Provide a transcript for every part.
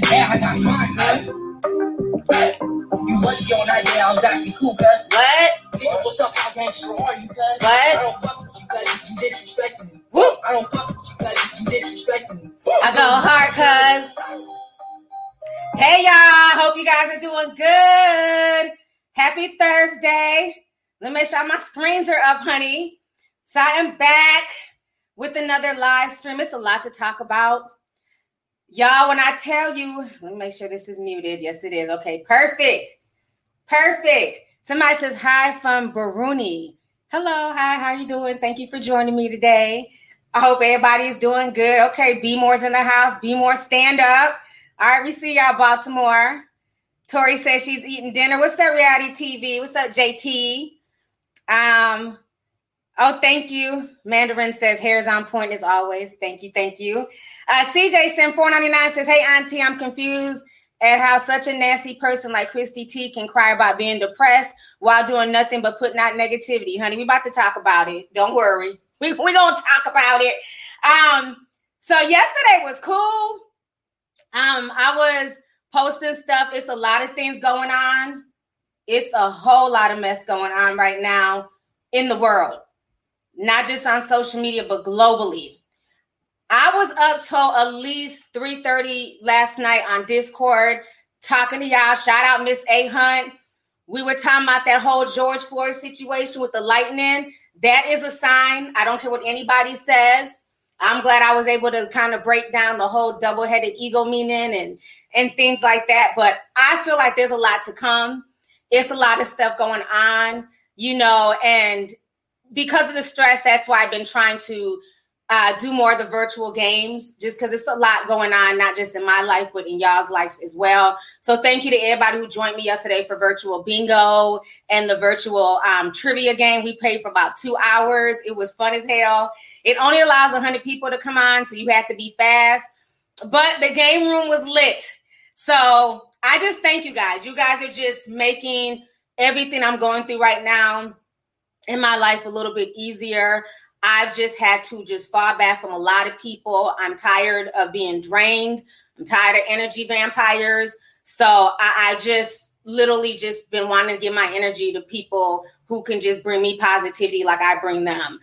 Yeah, I got smart, cuz. You lucky on that day, I was acting cool, cuz. What? Bitch, what's up, how gangster are you, cuz? What? I don't fuck with you, cuz you disrespecting me. Woo! I don't fuck with you, cuz you disrespecting me. I go hard, cuz. Hey, y'all. Hope you guys are doing good. Happy Thursday. Let me make sure my screens are up, honey. So I am back with another live stream. It's a lot to talk about. Y'all, when I tell you, let me make sure this is muted. Yes, it is. Okay, perfect. Perfect. Somebody says hi from Burundi. Hello, hi, how you doing? Thank you for joining me today. I hope everybody's doing good. Okay, B Moore's in the house. B Moore, stand up. All right, we see y'all, Baltimore. Tori says she's eating dinner. What's up, reality TV? What's up, JT? Oh, thank you. Mandarin says hair's on point as always. Thank you, thank you. CJ Sim 499 says, hey, Auntie, I'm confused at how such a nasty person like Christy T can cry about being depressed while doing nothing but putting out negativity. Honey, we about to talk about it. Don't worry. We're going to talk about it. So yesterday was cool. I was posting stuff. It's a lot of things going on. It's a whole lot of mess going on right now in the world, not just on social media, but globally. I was up till at least 3:30 last night on Discord talking to y'all. Shout out Miss A Hunt. We were talking about that whole George Floyd situation with the lightning. That is a sign. I don't care what anybody says. I'm glad I was able to kind of break down the whole double-headed ego meaning and things like that. But I feel like there's a lot to come. It's a lot of stuff going on, and because of the stress, that's why I've been trying to do more of the virtual games, just because it's a lot going on, not just in my life, but in y'all's lives as well. So thank you to everybody who joined me yesterday for virtual bingo and the virtual trivia game. We played for about 2 hours. It was fun as hell. It only allows 100 people to come on, so you have to be fast. But the game room was lit. So I just thank you guys. You guys are just making everything I'm going through right now in my life a little bit easier. I've just had to just fall back from a lot of people. I'm tired of being drained. I'm tired of energy vampires. So I just literally just been wanting to give my energy to people who can just bring me positivity like I bring them,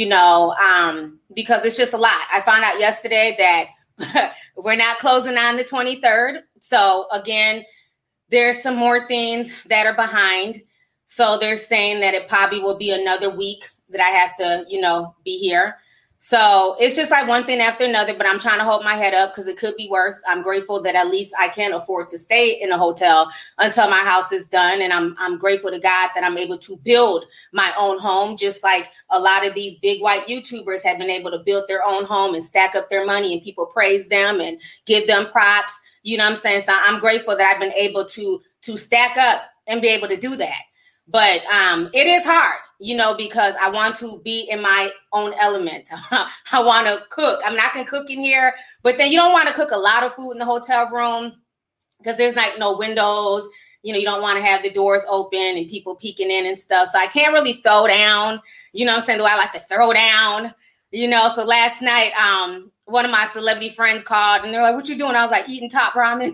because it's just a lot. I found out yesterday that we're not closing on the 23rd. So again, there's some more things that are behind. So they're saying that it probably will be another week that I have to, be here. So it's just like one thing after another, but I'm trying to hold my head up because it could be worse. I'm grateful that at least I can afford to stay in a hotel until my house is done. And I'm grateful to God that I'm able to build my own home, just like a lot of these big white YouTubers have been able to build their own home and stack up their money, and people praise them and give them props. You know what I'm saying? So I'm grateful that I've been able to stack up and be able to do that. But it is hard, because I want to be in my own element. I want to cook. I'm not going to cook in here, but then you don't want to cook a lot of food in the hotel room because there's like no windows. You don't want to have the doors open and people peeking in and stuff. So I can't really throw down, what I'm saying? Do I like to throw down? So last night, one of my celebrity friends called and they're like, what you doing? I was like, eating top ramen.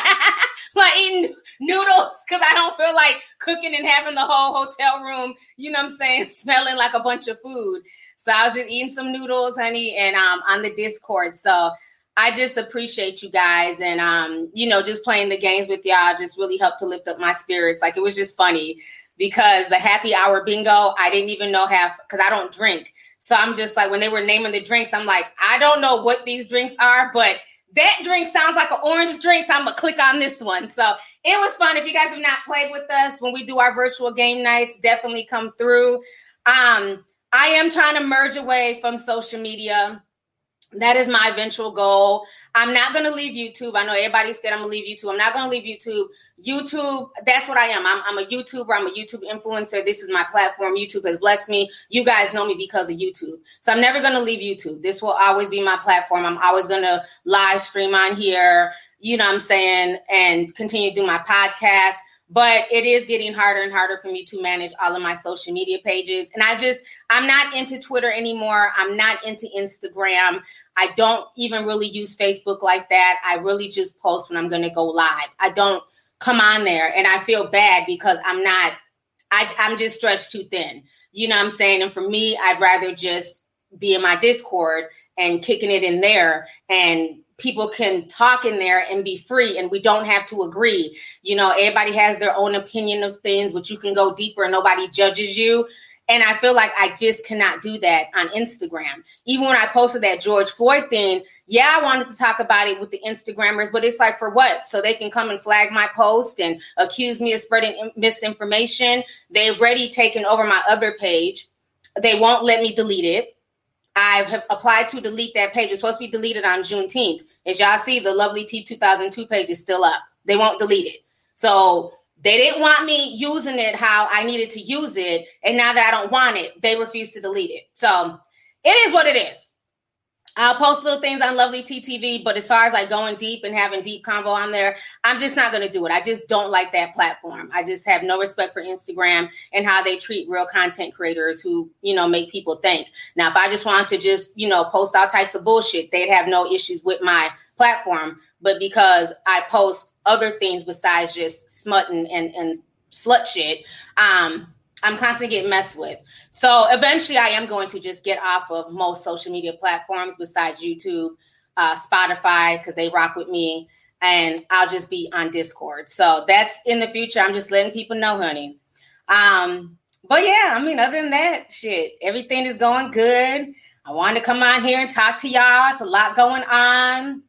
Like eating noodles because I don't feel like cooking and having the whole hotel room, smelling like a bunch of food. So I was just eating some noodles, honey, and on the Discord. So I just appreciate you guys and, just playing the games with y'all just really helped to lift up my spirits. Like it was just funny because the happy hour bingo, I didn't even know because I don't drink. So I'm just like, when they were naming the drinks, I'm like, I don't know what these drinks are, but that drink sounds like an orange drink, so I'm going to click on this one. So it was fun. If you guys have not played with us when we do our virtual game nights, definitely come through. I am trying to merge away from social media. That is my eventual goal. I'm not going to leave YouTube. I know everybody's scared I'm going to leave YouTube. I'm not going to leave YouTube. YouTube, that's what I am. I'm a YouTuber. I'm a YouTube influencer. This is my platform. YouTube has blessed me. You guys know me because of YouTube. So I'm never going to leave YouTube. This will always be my platform. I'm always going to live stream on here, and continue to do my podcast. But it is getting harder and harder for me to manage all of my social media pages. And I'm not into Twitter anymore. I'm not into Instagram. I don't even really use Facebook like that. I really just post when I'm going to go live. I don't come on there, and I feel bad because I'm just stretched too thin. You know what I'm saying? And for me, I'd rather just be in my Discord and kicking it in there, and people can talk in there and be free, and we don't have to agree. You know, everybody has their own opinion of things, but you can go deeper and nobody judges you. And I feel like I just cannot do that on Instagram. Even when I posted that George Floyd thing, yeah, I wanted to talk about it with the Instagrammers, but it's like, for what? So they can come and flag my post and accuse me of spreading misinformation. They've already taken over my other page. They won't let me delete it. I have applied to delete that page. It's supposed to be deleted on Juneteenth. As y'all see, the Lovely T 2002 page is still up. They won't delete it. So they didn't want me using it how I needed to use it. And now that I don't want it, they refuse to delete it. So it is what it is. I'll post little things on Lovely T TV, but as far as like going deep and having deep convo on there, I'm just not going to do it. I just don't like that platform. I just have no respect for Instagram and how they treat real content creators who, you know, make people think. Now, if I just want to just, you know, post all types of bullshit, they'd have no issues with my platform. But because I post other things besides just smutting and slut shit, I'm constantly getting messed with. So eventually I am going to just get off of most social media platforms besides YouTube, Spotify, because they rock with me, and I'll just be on Discord. So that's in the future. I'm just letting people know, honey. But yeah, I mean, other than that, shit, everything is going good. I wanted to come on here and talk to y'all. It's a lot going on.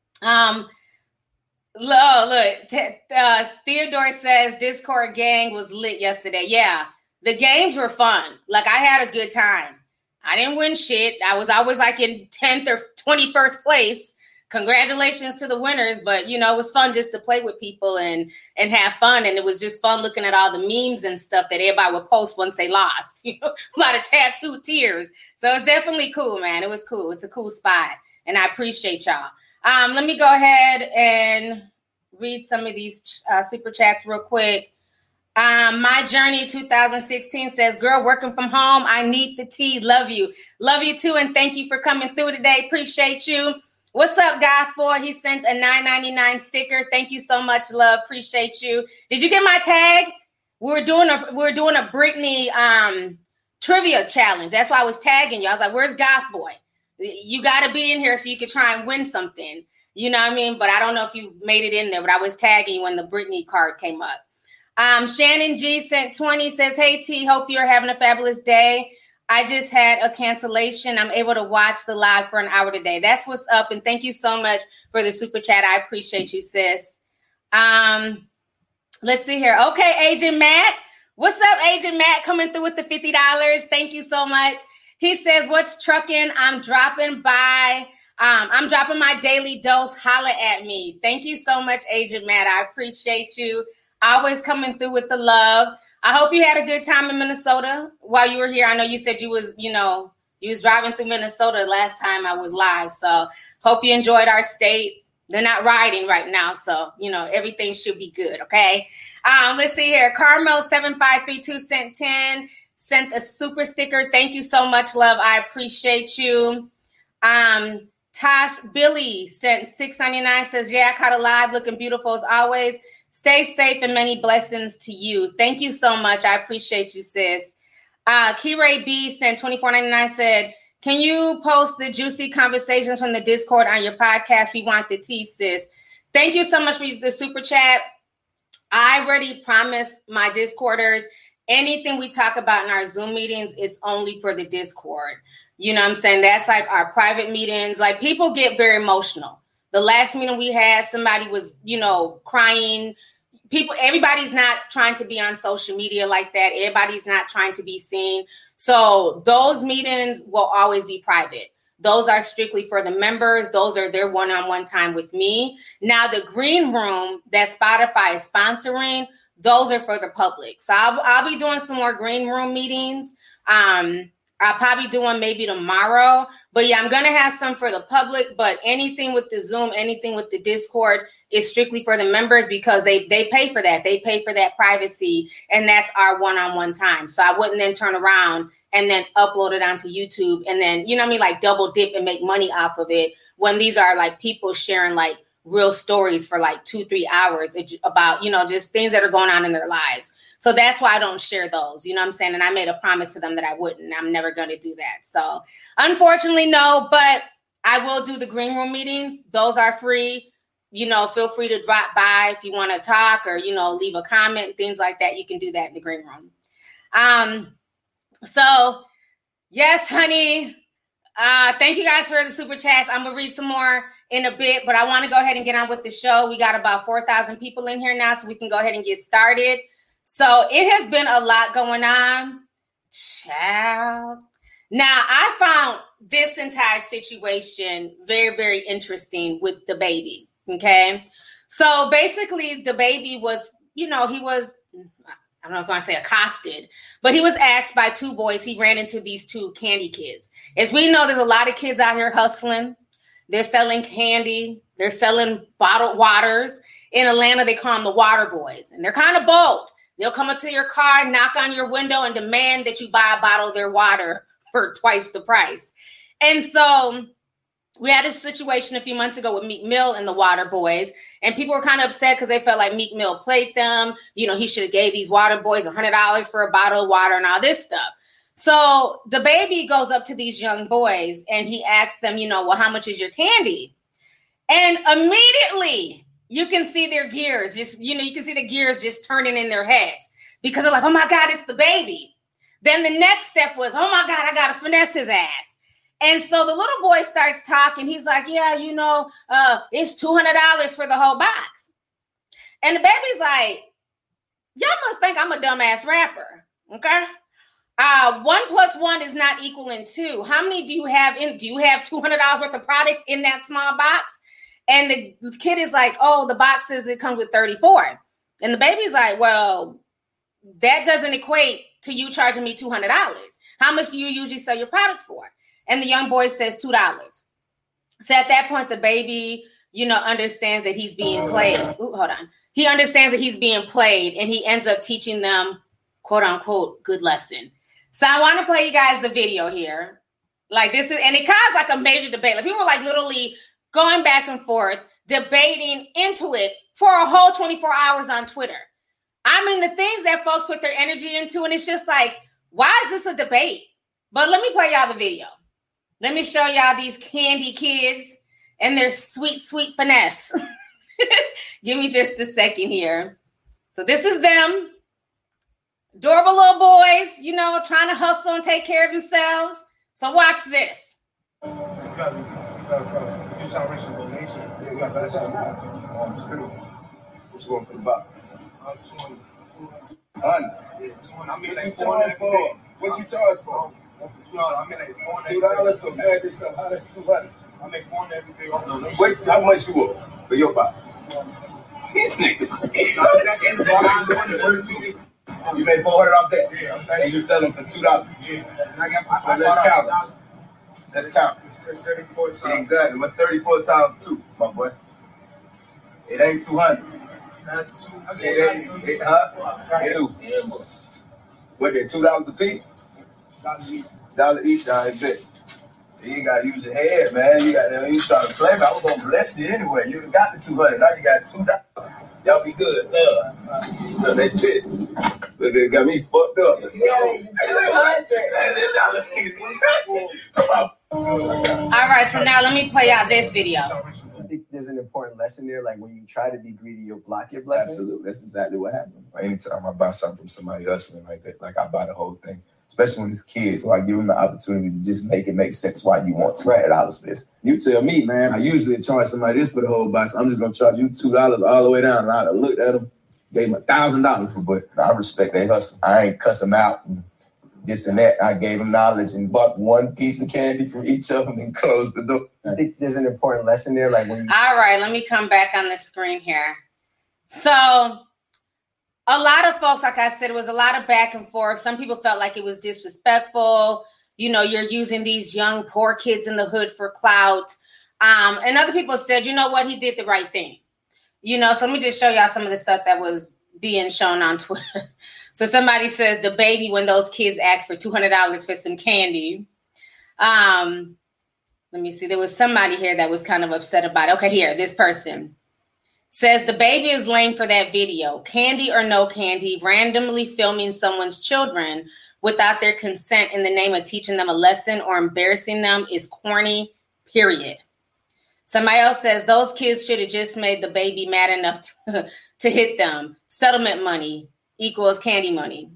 Look, Theodore says Discord gang was lit yesterday. Yeah. The games were fun. Like, I had a good time. I didn't win shit. I was always like in 10th or 21st place. Congratulations to the winners. But, you know, it was fun just to play with people and have fun. And it was just fun looking at all the memes and stuff that everybody would post once they lost. You know, a lot of tattooed tears. So it's definitely cool, man. It was cool. It's a cool spot. And I appreciate y'all. Let me go ahead and read some of these super chats real quick. My journey 2016 says, girl, working from home. I need the tea. Love you. Love you too. And thank you for coming through today. Appreciate you. What's up, Goth Boy? He sent a $9.99 sticker. Thank you so much, love. Appreciate you. Did you get my tag? We were doing a Britney trivia challenge. That's why I was tagging you. I was like, where's Goth Boy? You got to be in here so you could try and win something. You know what I mean? But I don't know if you made it in there, but I was tagging you when the Britney card came up. Shannon G sent 20, says, hey, T, hope you're having a fabulous day. I just had a cancellation. I'm able to watch the live for an hour today. That's what's up. And thank you so much for the super chat. I appreciate you, sis. Let's see here. Okay, Agent Matt. What's up, Agent Matt? Coming through with the $50. Thank you so much. He says, what's trucking? I'm dropping by. I'm dropping my daily dose. Holla at me. Thank you so much, Agent Matt. I appreciate you. Always coming through with the love. I hope you had a good time in Minnesota while you were here. I know you said you was driving through Minnesota last time I was live. So hope you enjoyed our state. They're not riding right now. So, you know, everything should be good. Okay. Let's see here. Carmel 7532 sent 10, sent a super sticker. Thank you so much, love. I appreciate you. Tosh Billy sent $6.99, says, yeah, I caught a live, looking beautiful as always. Stay safe and many blessings to you. Thank you so much. I appreciate you, sis. Kiray B sent $24.99, said, can you post the juicy conversations from the Discord on your podcast? We want the tea, sis. Thank you so much for the super chat. I already promised my Discorders, anything we talk about in our Zoom meetings, it's only for the Discord. You know what I'm saying? That's like our private meetings. Like, people get very emotional. The last meeting we had, somebody was, you know, crying. Everybody's not trying to be on social media like that. Everybody's not trying to be seen. So those meetings will always be private. Those are strictly for the members. Those are their one-on-one time with me. Now, the green room that Spotify is sponsoring, those are for the public. So I'll be doing some more green room meetings. I'll probably do one maybe tomorrow. But yeah, I'm going to have some for the public. But anything with the Zoom, anything with the Discord is strictly for the members because they pay for that. They pay for that privacy. And that's our one-on-one time. So I wouldn't then turn around and then upload it onto YouTube and then, you know what I mean, like double dip and make money off of it, when these are like people sharing like real stories for like 2-3 hours about, you know, just things that are going on in their lives. So that's why I don't share those, you know what I'm saying? And I made a promise to them that I wouldn't. I'm never going to do that. So unfortunately, no, but I will do the green room meetings. Those are free. You know, feel free to drop by if you want to talk or, you know, leave a comment, things like that. You can do that in the green room. So yes, honey. Thank you guys for the super chats. I'm going to read some more in a bit, but I want to go ahead and get on with the show. We got about 4,000 people in here now, so we can go ahead and get started. So it has been a lot going on. Child. Now, I found this entire situation very, very interesting with the baby. Okay. So basically, the baby was, you know, he was, I don't know if I want to say accosted, but he was asked by two boys. He ran into these two candy kids. As we know, there's a lot of kids out here hustling. They're selling candy. They're selling bottled waters. In Atlanta, they call them the water boys. And they're kind of bold. They'll come up to your car, knock on your window, and demand that you buy a bottle of their water for twice the price. And so we had a situation a few months ago with Meek Mill and the Water Boys, and people were kind of upset because they felt like Meek Mill played them. You know, he should have gave these Water Boys $100 for a bottle of water and all this stuff. So the baby goes up to these young boys and he asks them, you know, well, how much is your candy? And immediately you can see their gears just, you know, you can see the gears just turning in their heads because they're like, oh my God, it's the baby. Then the next step was, oh my God, I got to finesse his ass. And so the little boy starts talking. He's like, yeah, you know, it's $200 for the whole box. And the baby's like, y'all must think I'm a dumbass rapper. Okay. 1 + 1 is not equaling 2. How many do you have do you have $200 worth of products in that small box? And the kid is like, oh, the box says it comes with 34. And the baby's like, well, that doesn't equate to you charging me $200. How much do you usually sell your product for? And the young boy says $2. So at that point, the baby, you know, understands that he's being played. Ooh, hold on. He understands that he's being played, and he ends up teaching them, quote unquote, good lesson. So I want to play you guys the video here. Like this is, and it caused like a major debate. Like people were like literally going back and forth, debating into it for a whole 24 hours on Twitter. I mean, the things that folks put their energy into, and it's just like, why is this a debate? But let me play y'all the video. Let me show y'all these candy kids and their sweet, sweet finesse. Give me just a second here. So this is them. Adorable little boys, you know, trying to hustle and take care of themselves. So watch this. You got to donation. Yeah, you got to what you going to put about? 200. Yeah, I mean, like 400 every day. What you charge for? I mean, like $400. So add this up. How that's 200? I make 400 every day off donation. Wait, how much you want for your box? These niggas. You made 400 off that? Yeah. And you sell them for $2? Yeah. And I got so let's count. Let's count. It's 34 times. Exactly. What's 34 times 2, my boy? It ain't 200. That's 2. It ain't, huh? 2. What, they $2 a piece? $1 each, I bet. You ain't got to use your head, man. You got to, you trying to play me. I was going to bless you anyway. You got the 200. Now you got $2. Y'all be good. No, they pissed. But they got me fucked up. All right, so now let me play out this video. I think there's an important lesson there. Like when you try to be greedy, you'll block your blessing. Absolutely. That's exactly what happened. Anytime I buy something from somebody hustling like that, like I buy the whole thing. Especially when it's kids, so I give them the opportunity to just make it make sense why you want $200 for this. You tell me, man, I usually charge somebody this for the whole box. I'm just gonna charge you $2 all the way down. And I looked at them, gave them $1,000 for it. I respect their hustle. I ain't cuss them out and this and that. I gave them knowledge and bought one piece of candy from each of them and closed the door. I think there's an important lesson there. Like when you... All right, let me come back on the screen here. So a lot of folks, like I said, it was a lot of back and forth. Some people felt like it was disrespectful. You know, you're using these young, poor kids in the hood for clout. And other people said, you know what, he did the right thing. You know, so let me just show y'all some of the stuff that was being shown on Twitter. So somebody says the baby when those kids asked for $200 for some candy. Let me see. There was somebody here that was kind of upset about it. Okay, here, this person says the baby is lame for that video. Candy or no candy, randomly filming someone's children without their consent in the name of teaching them a lesson or embarrassing them is corny, period. Somebody else says those kids should have just made the baby mad enough to hit them. Settlement money equals candy money.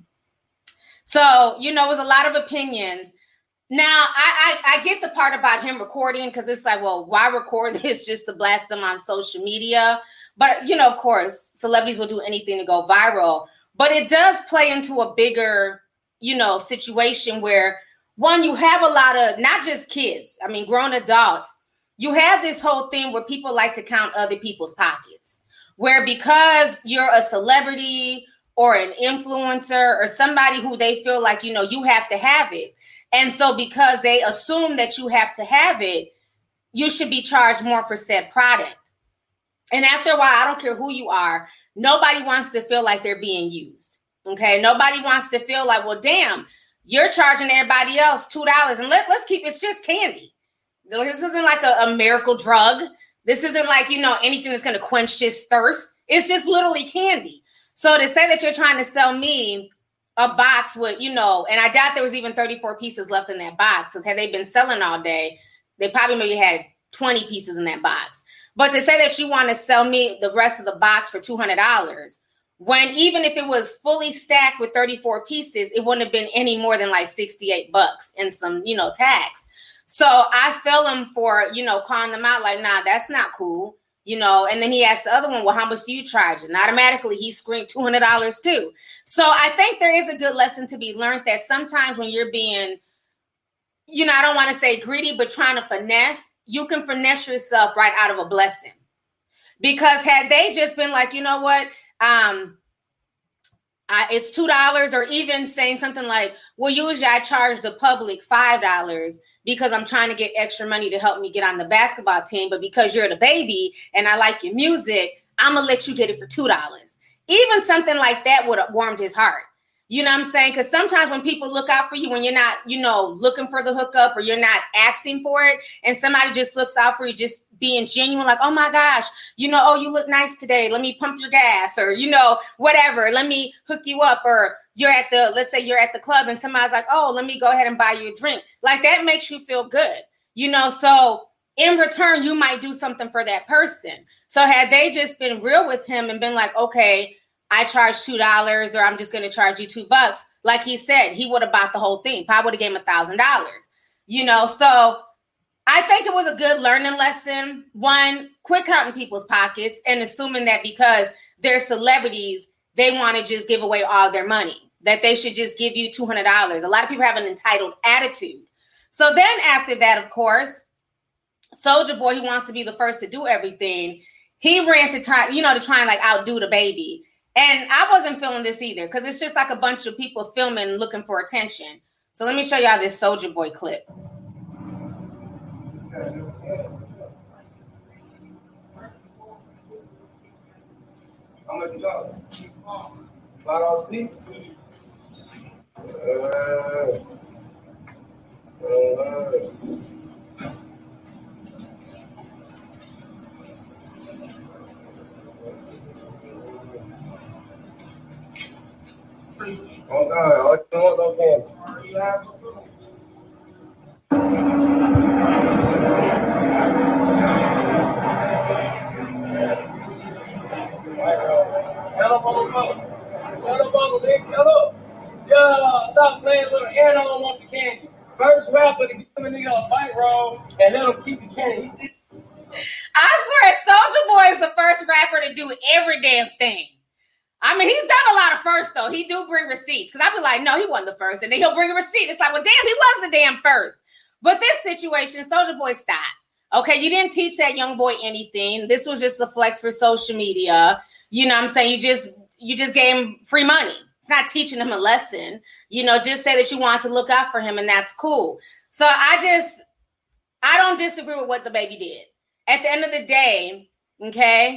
So, you know, it was a lot of opinions. Now, I get the part about him recording because it's like, well, why record this just to blast them on social media? But, you know, of course, celebrities will do anything to go viral. But it does play into a bigger, you know, situation where, one, you have a lot of, not just kids, I mean, grown adults, you have this whole thing where people like to count other people's pockets, where because you're a celebrity or an influencer or somebody who they feel like, you know, you have to have it. And so because they assume that you have to have it, you should be charged more for said product. And after a while, I don't care who you are, nobody wants to feel like they're being used. Okay. Nobody wants to feel like, well, damn, you're charging everybody else $2. And let's keep, it's just candy. This isn't like a miracle drug. This isn't like, you know, anything that's going to quench his thirst. It's just literally candy. So to say that you're trying to sell me a box with, you know, and I doubt there was even 34 pieces left in that box. Because had they been selling all day, they probably maybe had 20 pieces in that box. But to say that you want to sell me the rest of the box for $200, when even if it was fully stacked with 34 pieces, it wouldn't have been any more than like $68 and some, you know, tax. So I feel him for, you know, calling them out like, nah, that's not cool. You know, and then he asked the other one, well, how much do you charge? And automatically he screamed $200 too. So I think there is a good lesson to be learned that sometimes when you're being, you know, I don't want to say greedy, but trying to finesse, you can finesse yourself right out of a blessing. Because had they just been like, you know what, it's $2, or even saying something like, well, usually I charge the public $5 because I'm trying to get extra money to help me get on the basketball team. But because you're the baby and I like your music, I'm going to let you get it for $2. Even something like that would have warmed his heart. You know what I'm saying? Because sometimes when people look out for you, when you're not, you know, looking for the hookup or you're not asking for it, and somebody just looks out for you, just being genuine, like, oh my gosh, you know, oh, you look nice today. Let me pump your gas, or, you know, whatever. Let me hook you up. Or let's say you're at the club and somebody's like, oh, let me go ahead and buy you a drink. Like that makes you feel good, you know? So in return, you might do something for that person. So had they just been real with him and been like, okay, I charge $2, or I'm just going to charge you $2. Like he said, he would have bought the whole thing. Probably would have gave him $1,000, you know? So I think it was a good learning lesson. One, quit counting people's pockets and assuming that because they're celebrities, they want to just give away all their money, that they should just give you $200. A lot of people have an entitled attitude. So then after that, of course, Soulja Boy, who wants to be the first to do everything, he ran to try and like outdo the baby. And I wasn't feeling this either because it's just like a bunch of people filming, looking for attention. So let me show y'all this Soulja Boy clip. How much you got? $5 a piece? Oh God! Oh, okay. Hello, motherfucker. Hello, motherfucker. Hello. Yo, stop playing with it. And I don't want the candy. First rapper to give a nigga a bite roll and let him keep the candy. I swear, Soulja Boy is the first rapper to do every damn thing. I mean, he's done a lot of firsts, though. He do bring receipts. Because I'd be like, no, he wasn't the first. And then he'll bring a receipt. It's like, well, damn, he was the damn first. But this situation, Soulja Boy, stop. Okay, you didn't teach that young boy anything. This was just a flex for social media. You know what I'm saying? You just gave him free money. It's not teaching him a lesson. You know, just say that you want to look out for him, and that's cool. So I don't disagree with what the baby did. At the end of the day, okay,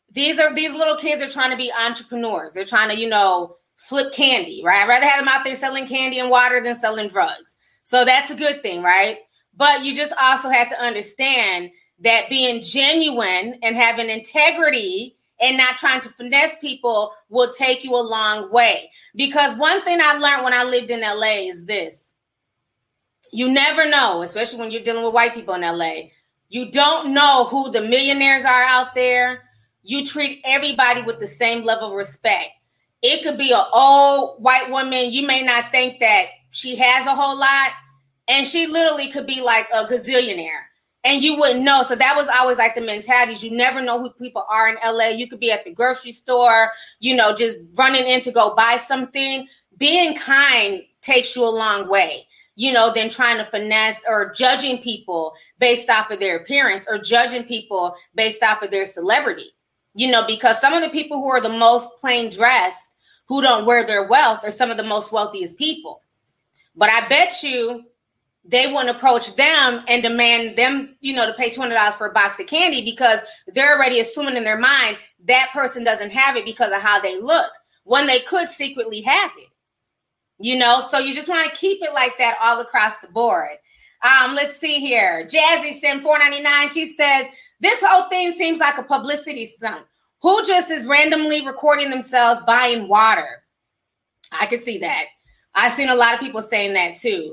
these little kids are trying to be entrepreneurs. They're trying to, flip candy, right? I'd rather have them out there selling candy and water than selling drugs. So that's a good thing, right? But you just also have to understand that being genuine and having integrity and not trying to finesse people will take you a long way. Because one thing I learned when I lived in LA is this. You never know, especially when you're dealing with white people in LA. You don't know who the millionaires are out there. You treat everybody with the same level of respect. It could be an old white woman. You may not think that she has a whole lot, and she literally could be like a gazillionaire, and you wouldn't know. So that was always like the mentalities. You never know who people are in LA. You could be at the grocery store, just running in to go buy something. Being kind takes you a long way, than trying to finesse or judging people based off of their appearance or judging people based off of their celebrity. Because some of the people who are the most plain dressed, who don't wear their wealth, are some of the most wealthiest people. But I bet you they wouldn't approach them and demand them, to pay $200 for a box of candy because they're already assuming in their mind that person doesn't have it because of how they look, when they could secretly have it. So you just want to keep it like that all across the board. Let's see here. Jazzy sent $4.99. She says, this whole thing seems like a publicity stunt. Who just is randomly recording themselves buying water? I can see that. I've seen a lot of people saying that too,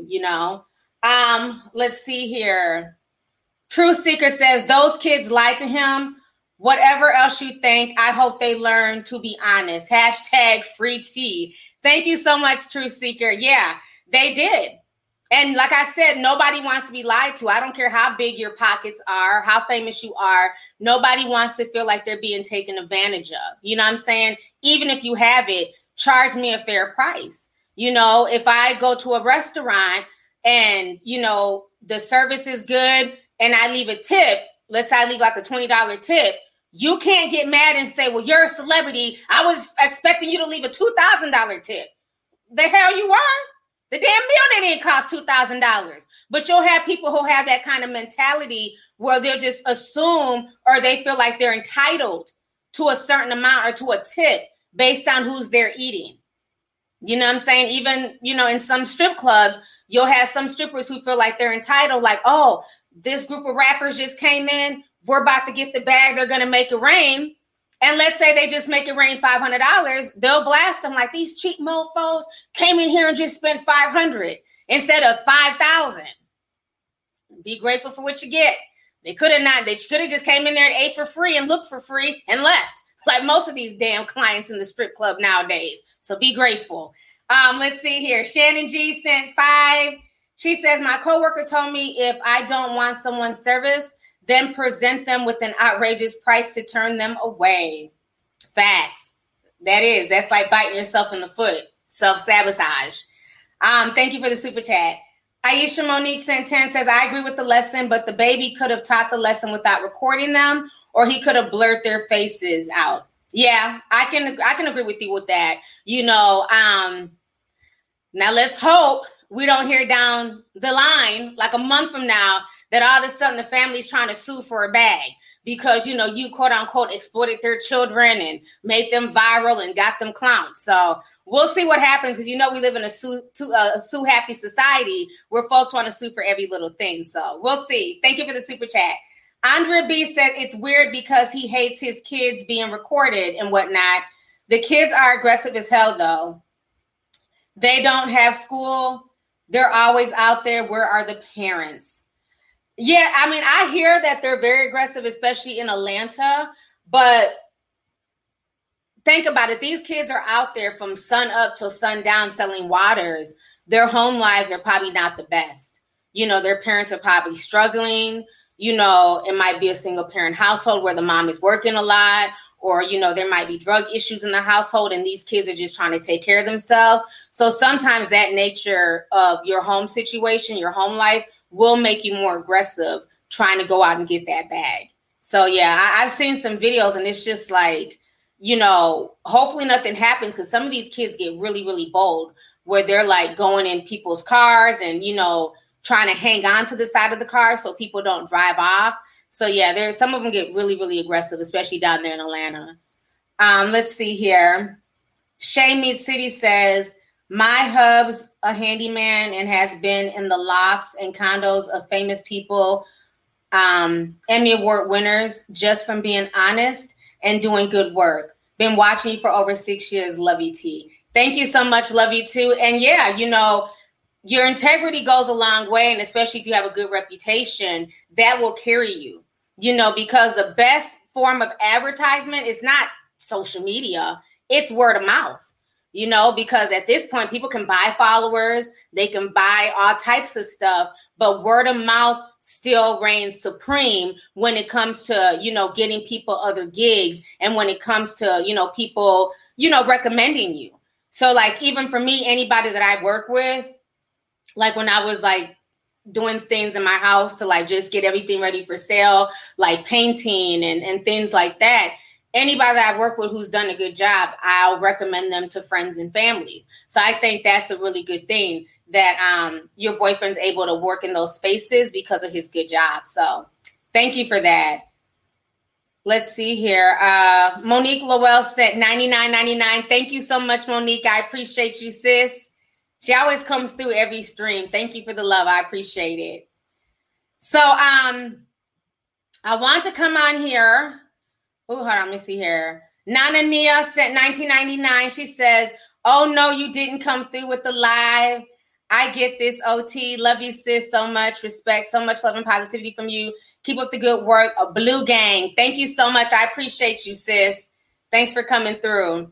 Let's see here. True Seeker says, those kids lied to him. Whatever else you think, I hope they learn to be honest. # free tea. Thank you so much, True Seeker. Yeah, they did. And like I said, nobody wants to be lied to. I don't care how big your pockets are, how famous you are. Nobody wants to feel like they're being taken advantage of. You know what I'm saying? Even if you have it, charge me a fair price. If I go to a restaurant and, the service is good and I leave a tip, let's say I leave like a $20 tip, you can't get mad and say, well, you're a celebrity. I was expecting you to leave a $2,000 tip. The hell you are? The damn meal didn't cost $2,000. But you'll have people who have that kind of mentality where they'll just assume or they feel like they're entitled to a certain amount or to a tip based on who's there eating. You know what I'm saying? Even, in some strip clubs, you'll have some strippers who feel like they're entitled, like, oh, this group of rappers just came in. We're about to get the bag. They're going to make it rain. And let's say they just make it rain $500. They'll blast them like these cheap mofos came in here and just spent $500 instead of $5,000. Be grateful for what you get. They could have just came in there and ate for free and looked for free and left, like most of these damn clients in the strip club nowadays. So be grateful. Let's see here. Shannon G sent 5. She says, my coworker told me if I don't want someone's service, then present them with an outrageous price to turn them away. Facts. That's like biting yourself in the foot. Self-sabotage. Thank you for the super chat. Aisha Monique sent 10, says, I agree with the lesson, but the baby could have taught the lesson without recording them, or he could have blurred their faces out. Yeah, I can agree with you with that. Now let's hope we don't hear down the line, like a month from now, that all of a sudden the family's trying to sue for a bag because, you quote unquote exploited their children and made them viral and got them clowned. So we'll see what happens because, we live in a sue happy society where folks want to sue for every little thing. So we'll see. Thank you for the super chat. Andrea B said it's weird because he hates his kids being recorded and whatnot. The kids are aggressive as hell, though. They don't have school. They're always out there. Where are the parents? Yeah, I mean, I hear that they're very aggressive, especially in Atlanta. But think about it. These kids are out there from sun up till sundown selling waters. Their home lives are probably not the best. Their parents are probably struggling. It might be a single parent household where the mom is working a lot, or, there might be drug issues in the household and these kids are just trying to take care of themselves. So sometimes that nature of your home situation, your home life will make you more aggressive trying to go out and get that bag. So, yeah, I've seen some videos and it's just like, hopefully nothing happens because some of these kids get really, really bold where they're like going in people's cars and, trying to hang on to the side of the car so people don't drive off. So yeah, there's some of them get really, really aggressive, especially down there in Atlanta. Let's see here. Shay Meat City says, my hub's a handyman and has been in the lofts and condos of famous people, Emmy Award winners, just from being honest and doing good work. Been watching you for over 6 years. Love you, T. Thank you so much. Love you too. And yeah, you know, your integrity goes a long way. And especially if you have a good reputation, that will carry you, you know, because the best form of advertisement is not social media. It's word of mouth, you know, because at this point, people can buy followers. They can buy all types of stuff. But word of mouth still reigns supreme when it comes to, you know, getting people other gigs and when it comes to, you know, people, you know, recommending you. So like, even for me, anybody that I work with, like when I was like doing things in my house to like just get everything ready for sale, like painting and things like that, anybody that I work with who's done a good job, I'll recommend them to friends and families. So I think that's a really good thing that your boyfriend's able to work in those spaces because of his good job. So thank you for that. Let's see here. Monique Lowell said $99.99. Thank you so much, Monique. I appreciate you, sis. She always comes through every stream. Thank you for the love. I appreciate it. So I want to come on here. Oh, hold on. Let me see here. Nana Nia said $19.99. She says, oh, no, you didn't come through with the live. I get this, OT. Love you, sis, so much. Respect, so much love and positivity from you. Keep up the good work. A Blue Gang. Thank you so much. I appreciate you, sis. Thanks for coming through.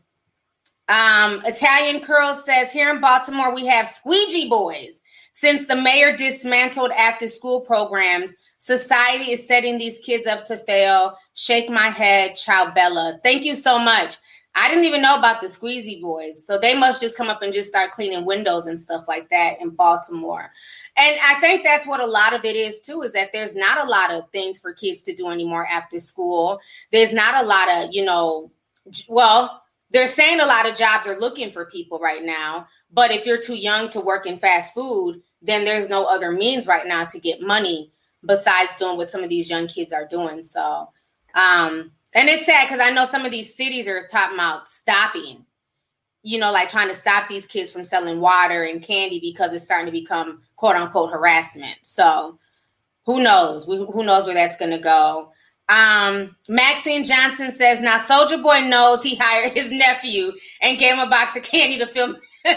Italian Curl says, here in Baltimore, we have squeegee boys. Since the mayor dismantled after school programs, society is setting these kids up to fail. Shake my head. Ciao, Bella. Thank you so much. I didn't even know about the squeezy boys. So they must just come up and just start cleaning windows and stuff like that in Baltimore. And I think that's what a lot of it is, too, is that there's not a lot of things for kids to do anymore after school. There's not a lot of, you know, well, they're saying a lot of jobs are looking for people right now. But if you're too young to work in fast food, then there's no other means right now to get money besides doing what some of these young kids are doing. So, and it's sad because I know some of these cities are talking about stopping, you know, like trying to stop these kids from selling water and candy because it's starting to become quote unquote harassment. So who knows? Who knows where that's going to go? Maxine Johnson says, now Soulja Boy knows he hired his nephew and gave him a box of candy to film. Right.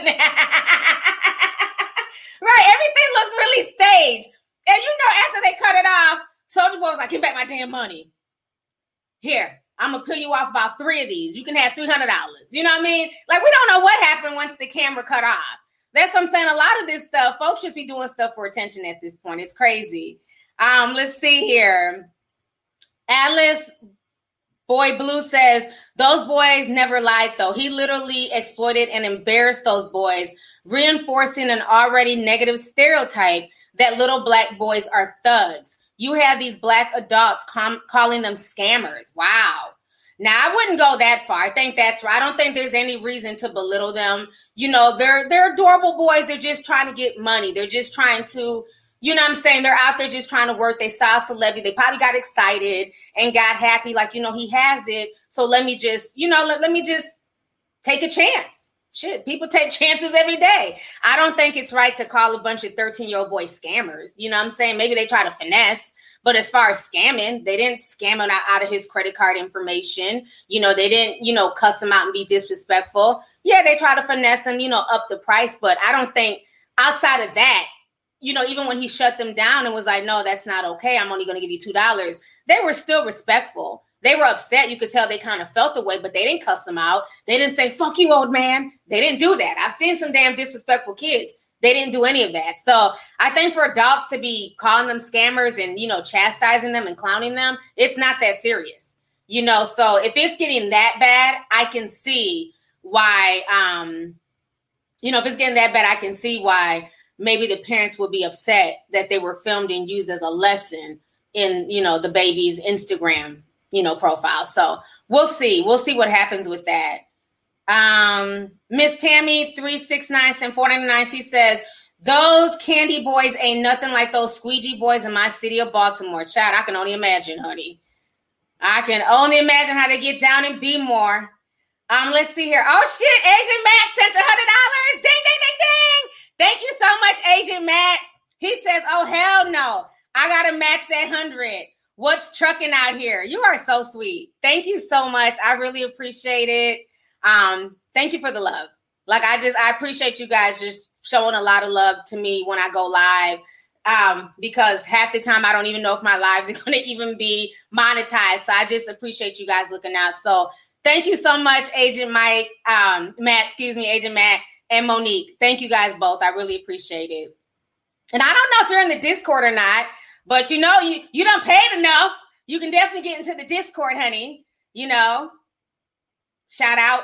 Everything looks really staged. And you know, after they cut it off, Soulja Boy was like, give back my damn money. Here, I'm going to peel you off about 3 of these. You can have $300. You know what I mean? Like, we don't know what happened once the camera cut off. That's what I'm saying. A lot of this stuff, folks just be doing stuff for attention at this point. It's crazy. Let's see here. Alice Boy Blue says, those boys never lied, though. He literally exploited and embarrassed those boys, reinforcing an already negative stereotype that little black boys are thugs. You have these black adults calling them scammers. Wow. Now, I wouldn't go that far. I think that's right. I don't think there's any reason to belittle them. You know, they're adorable boys. They're just trying to get money. They're just trying to, you know what I'm saying? They're out there just trying to work. They saw a celebrity. They probably got excited and got happy. Like, you know, he has it. So let me just, you know, let me just take a chance. Shit, people take chances every day. I don't think it's right to call a bunch of 13-year-old boys scammers. You know what I'm saying? Maybe they try to finesse. But as far as scamming, they didn't scam him out of his credit card information. You know, they didn't, you know, cuss him out and be disrespectful. Yeah, they try to finesse him, you know, up the price. But I don't think outside of that, you know, even when he shut them down and was like, no, that's not okay. I'm only going to give you $2. They were still respectful. They were upset. You could tell they kind of felt the way, but they didn't cuss him out. They didn't say, fuck you, old man. They didn't do that. I've seen some damn disrespectful kids. They didn't do any of that. So I think for adults to be calling them scammers and, you know, chastising them and clowning them, it's not that serious. You know, so if it's getting that bad, I can see why, you know, if it's getting that bad, I can see why maybe the parents would be upset that they were filmed and used as a lesson in, you know, the baby's Instagram, you know, profile. So we'll see. We'll see what happens with that. Miss Tammy 369 and 499, she says, Those candy boys ain't nothing like those squeegee boys in my city of Baltimore. Child, I can only imagine, honey. I can only imagine how they get down in B-more. Let's see here. Oh, shit. Agent Matt sent $100. Ding, ding, ding, ding. Thank you so much, Agent Matt. He says, oh, hell no. I got to match that 100. What's trucking out here? You are so sweet. Thank you so much. I really appreciate it. Thank you for the love. Like, I appreciate you guys just showing a lot of love to me when I go live. Because half the time I don't even know if my lives are going to even be monetized. So I just appreciate you guys looking out. So thank you so much, Agent Matt, and Monique. Thank you guys both. I really appreciate it. And I don't know if you're in the Discord or not, but you know, you done paid enough. You can definitely get into the Discord, honey. You know, shout out.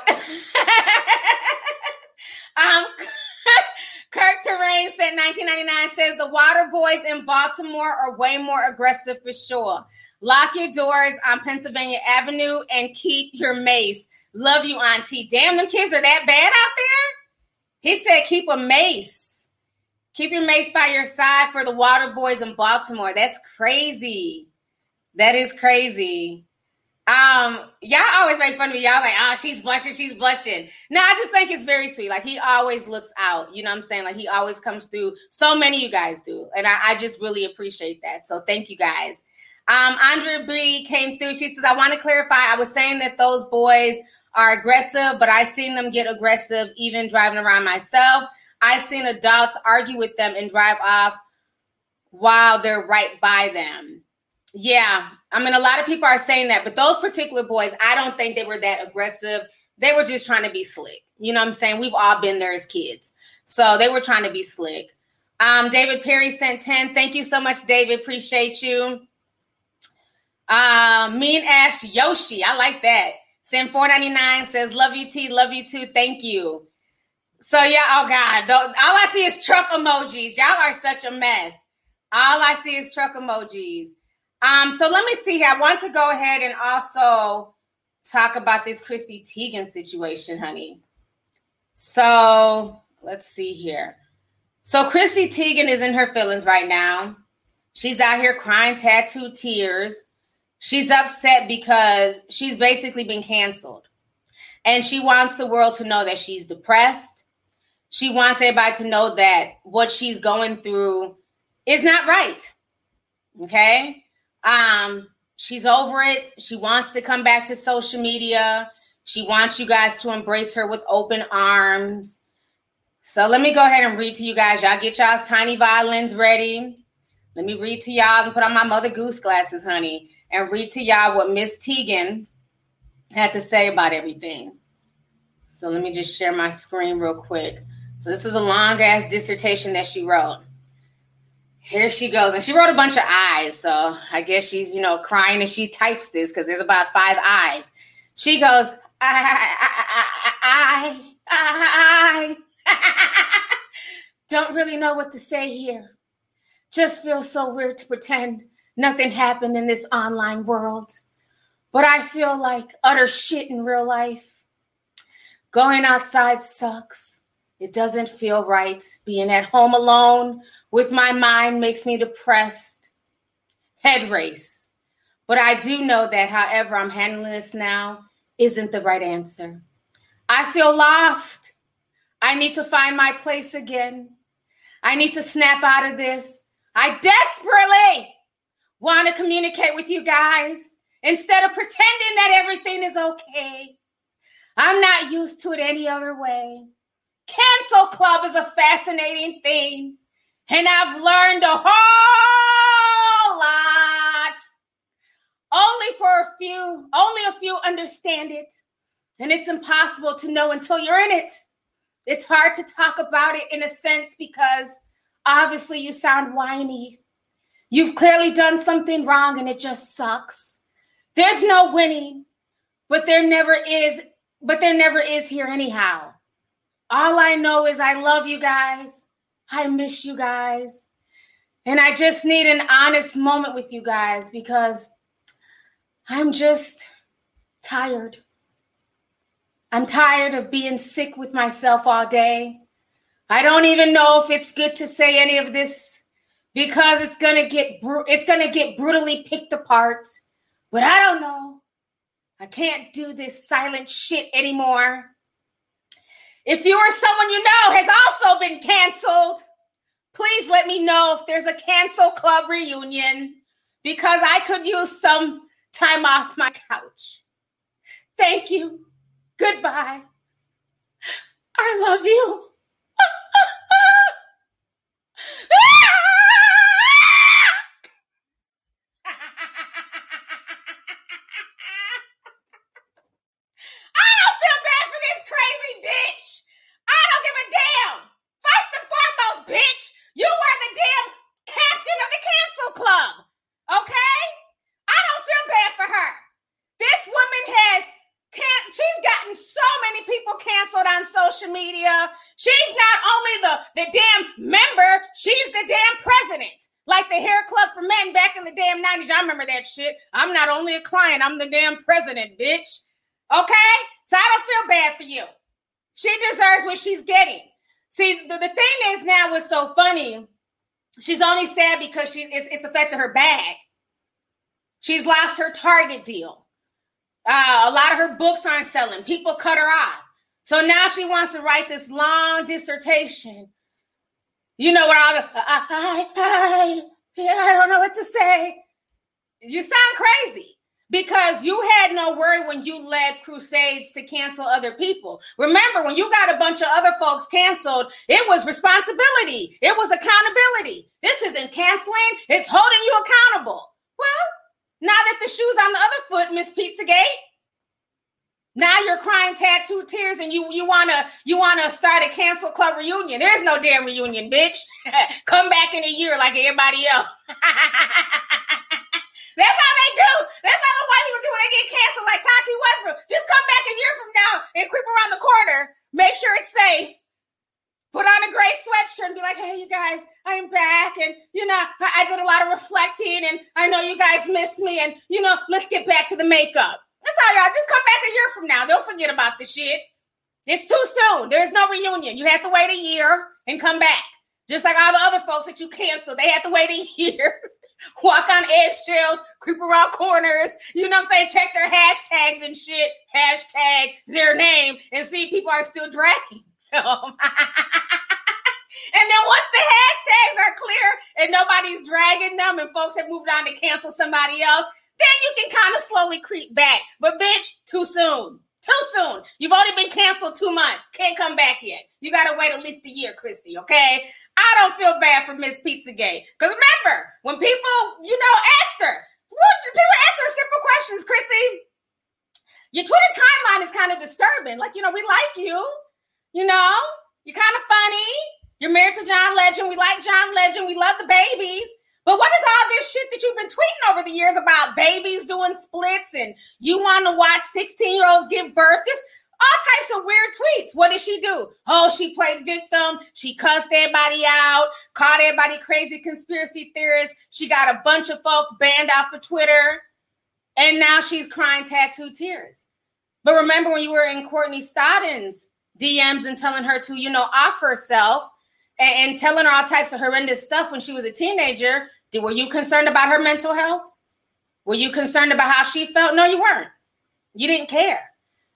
Kirk Terrain said 1999 says the water boys in Baltimore are way more aggressive for sure. Lock your doors on Pennsylvania Avenue and keep your mace. Love you, Auntie. Damn, them kids are that bad out there? He said keep a mace. Keep your mace by your side for the water boys in Baltimore. That's crazy. That is crazy. Y'all always make fun of me. Y'all like, oh, she's blushing. No, I just think it's very sweet. Like, he always looks out. You know what I'm saying? Like, he always comes through. So many of you guys do. And I just really appreciate that. So thank you guys. Andrea Bree came through. She says, I want to clarify. I was saying that those boys are aggressive, but I've seen them get aggressive even driving around myself. I've seen adults argue with them and drive off while they're right by them. Yeah, I mean, a lot of people are saying that, but those particular boys, I don't think they were that aggressive. They were just trying to be slick. You know what I'm saying? We've all been there as kids. So they were trying to be slick. David Perry sent 10. Thank you so much, David. Appreciate you. Mean Ash Yoshi. I like that. Send $4.99 says, love you, T. Love you, too. Thank you. So, yeah, oh, God. All I see is truck emojis. Y'all are such a mess. All I see is truck emojis. So let me see here. I want to go ahead and also talk about this Chrissy Teigen situation, honey. So let's see here. So Chrissy Teigen is in her feelings right now. She's out here crying tattooed tears. She's upset because she's basically been canceled. And she wants the world to know that she's depressed. She wants everybody to know that what she's going through is not right. Okay? She's over it. She wants to come back to social media. She wants you guys to embrace her with open arms. So let me go ahead and read to you guys. Y'all get y'all's tiny violins ready. Let me read to y'all and put on my Mother Goose glasses, honey, and read to y'all what Miss Teigen had to say about everything. So let me just share my screen real quick. So this is a long-ass dissertation that she wrote. Here she goes. And she wrote a bunch of I's. So I guess she's, crying as she types this because there's about 5 I's. She goes, I don't really know what to say here. Just feels so weird to pretend nothing happened in this online world. But I feel like utter shit in real life. Going outside sucks. It doesn't feel right. Being at home alone with my mind makes me depressed. Head race. But I do know that however I'm handling this now isn't the right answer. I feel lost. I need to find my place again. I need to snap out of this. I desperately want to communicate with you guys instead of pretending that everything is okay. I'm not used to it any other way. Cancel Club is a fascinating thing, and I've learned a whole lot. Only a few understand it, and it's impossible to know until you're in it. It's hard to talk about it in a sense because obviously you sound whiny. You've clearly done something wrong and it just sucks. There's no winning, but there never is here anyhow. All I know is I love you guys. I miss you guys. And I just need an honest moment with you guys because I'm just tired. I'm tired of being sick with myself all day. I don't even know if it's good to say any of this because it's gonna get brutally picked apart. But I don't know. I can't do this silent shit anymore. If you or someone you know has also been canceled, please let me know if there's a cancel club reunion because I could use some time off my couch. Thank you. Goodbye. I love you. Media. She's not only the damn member, she's the damn president. Like the hair club for men back in the damn 90s. I remember that shit. I'm not only a client, I'm the damn president, bitch. Okay? So I don't feel bad for you. She deserves what she's getting. See, the thing is now what's so funny, she's only sad because it's affected her bag. She's lost her Target deal. A lot of her books aren't selling. People cut her off. So now she wants to write this long dissertation. You know what all the, I don't know what to say. You sound crazy because you had no worry when you led crusades to cancel other people. Remember, when you got a bunch of other folks canceled, it was responsibility. It was accountability. This isn't canceling. It's holding you accountable. Well, now that the shoe's on the other foot, Miss Pizzagate, now you're crying tattooed tears and you wanna start a cancel club reunion. There's no damn reunion, bitch. Come back in a year like everybody else. That's how they do. That's how the white people do when they get canceled like Tati Westbrook. Just come back a year from now and creep around the corner. Make sure it's safe. Put on a gray sweatshirt and be like, hey, you guys, I'm back. And, I did a lot of reflecting and I know you guys missed me. And, let's get back to the makeup. That's all y'all. Just come back a year from now. They'll forget about the shit. It's too soon. There's no reunion. You have to wait a year and come back. Just like all the other folks that you canceled. They had to wait a year. Walk on eggshells, creep around corners. You know what I'm saying? Check their hashtags and shit. Hashtag their name and see people are still dragging them. And then once the hashtags are clear and nobody's dragging them and folks have moved on to cancel somebody else, then you can kind of slowly creep back. But bitch, too soon. Too soon. You've only been canceled 2 months. Can't come back yet. You got to wait at least a year, Chrissy, okay? I don't feel bad for Miss Pizzagate. Because remember, when people, asked her, people ask her simple questions, Chrissy. Your Twitter timeline is kind of disturbing. Like, we like you. You're kind of funny. You're married to John Legend. We like John Legend. We love the babies. But what is all this shit that you've been tweeting over the years about babies doing splits and you want to watch 16-year-olds give birth? Just all types of weird tweets. What did she do? Oh, she played victim. She cussed everybody out, called everybody crazy conspiracy theorists. She got a bunch of folks banned off of Twitter. And now she's crying tattooed tears. But remember when you were in Courtney Stodden's DMs and telling her to, off herself and telling her all types of horrendous stuff when she was a teenager, were you concerned about her mental health? Were you concerned about how she felt? No, you weren't. You didn't care.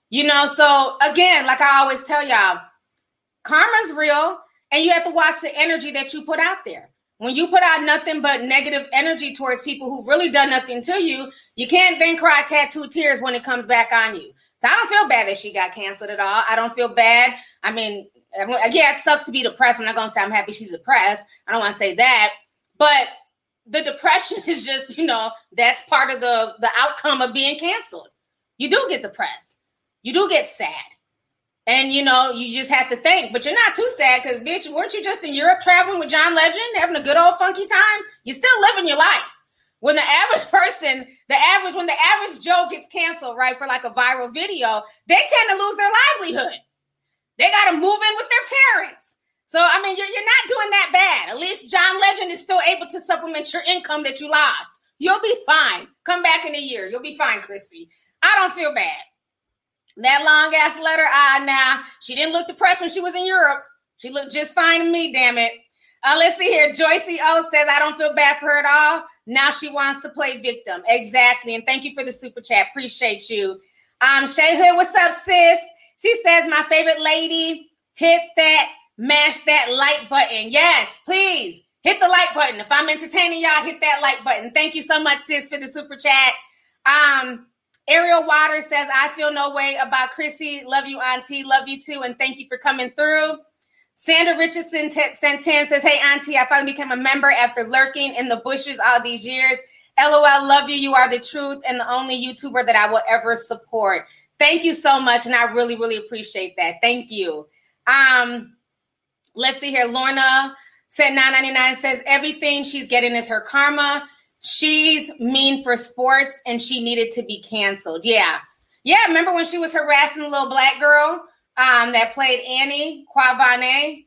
So again, like I always tell y'all, karma's real and you have to watch the energy that you put out there. When you put out nothing but negative energy towards people who've really done nothing to you, you can't then cry tattooed tears when it comes back on you. So I don't feel bad that she got canceled at all. I don't feel bad. I mean, again, it sucks to be depressed. I'm not going to say I'm happy she's depressed. I don't want to say that. But the depression is just, that's part of the outcome of being canceled. You do get depressed. You do get sad. And, you just have to think. But you're not too sad because, bitch, weren't you just in Europe traveling with John Legend, having a good old funky time? You're still living your life. When the average person, when the average Joe gets canceled, right, for like a viral video, they tend to lose their livelihood. They got to move in with their parents. So, I mean, you're not doing that bad. At least John Legend is still able to supplement your income that you lost. You'll be fine. Come back in a year. You'll be fine, Chrissy. I don't feel bad. That long-ass letter, nah. She didn't look depressed when she was in Europe. She looked just fine to me, damn it. Let's see here. Joycey O says, I don't feel bad for her at all. Now she wants to play victim. Exactly. And thank you for the super chat. Appreciate you. Shay Hood, what's up, sis? She says, my favorite lady, hit that, mash that like button. Yes, please. Hit the like button. If I'm entertaining y'all, hit that like button. Thank you so much, sis, for the super chat. Ariel Waters says, I feel no way about Chrissy. Love you, auntie. Love you too. And thank you for coming through. Sandra Richardson Santan says, hey, auntie, I finally became a member after lurking in the bushes all these years. LOL, love you. You are the truth and the only YouTuber that I will ever support. Thank you so much. And I really, really appreciate that. Thank you. Let's see here. Lorna said $9.99 says everything she's getting is her karma. She's mean for sports and she needed to be canceled. Yeah. Remember when she was harassing the little black girl that played Annie Quavane?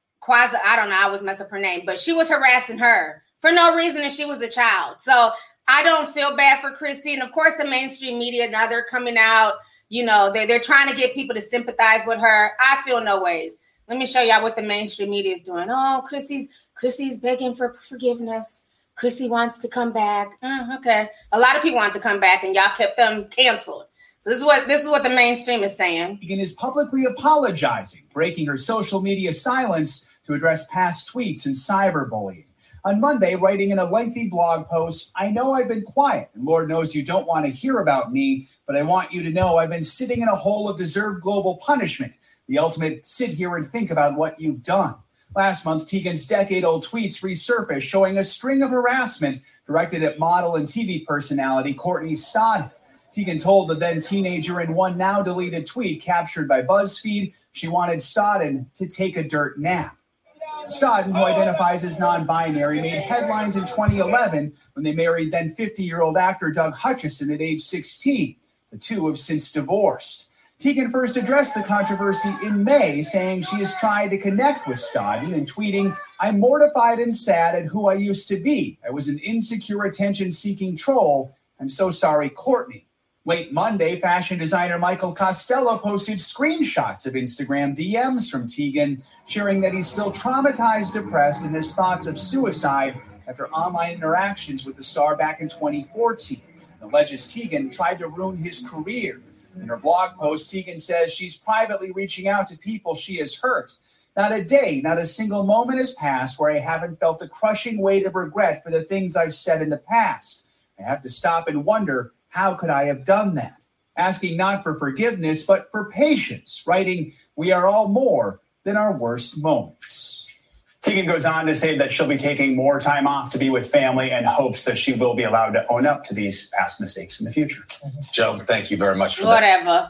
I don't know. I always mess up her name, but she was harassing her for no reason and she was a child. So I don't feel bad for Chrissy. And of course, the mainstream media, now they're coming out, they're trying to get people to sympathize with her. I feel no ways. Let me show y'all what the mainstream media is doing. Oh, Chrissy's begging for forgiveness. Chrissy wants to come back. Okay. A lot of people want to come back and y'all kept them canceled. So this is what the mainstream is saying. Tegan is publicly apologizing, breaking her social media silence to address past tweets and cyberbullying. On Monday, writing in a lengthy blog post, I know I've been quiet, and Lord knows you don't want to hear about me, but I want you to know I've been sitting in a hole of deserved global punishment, the ultimate sit here and think about what you've done. Last month, Tegan's decade-old tweets resurfaced showing a string of harassment directed at model and TV personality Courtney Stodden. Tegan told the then teenager in one now deleted tweet captured by BuzzFeed she wanted Stodden to take a dirt nap. Stodden, who identifies as non-binary, made headlines in 2011 when they married then 50-year-old actor Doug Hutchison at age 16. The two have since divorced. Tegan first addressed the controversy in May, saying she has tried to connect with Stodden and tweeting, I'm mortified and sad at who I used to be. I was an insecure, attention-seeking troll. I'm so sorry, Courtney. Late Monday, fashion designer Michael Costello posted screenshots of Instagram DMs from Tegan, sharing that he's still traumatized, depressed, and has thoughts of suicide after online interactions with the star back in 2014. It alleges Tegan tried to ruin his career. In her blog post, Tegan says she's privately reaching out to people she has hurt. Not a day, not a single moment has passed where I haven't felt the crushing weight of regret for the things I've said in the past. I have to stop and wonder, how could I have done that? Asking not for forgiveness, but for patience, writing, we are all more than our worst moments. Tegan goes on to say that she'll be taking more time off to be with family and hopes that she will be allowed to own up to these past mistakes in the future. Joe, thank you very much for that. Whatever.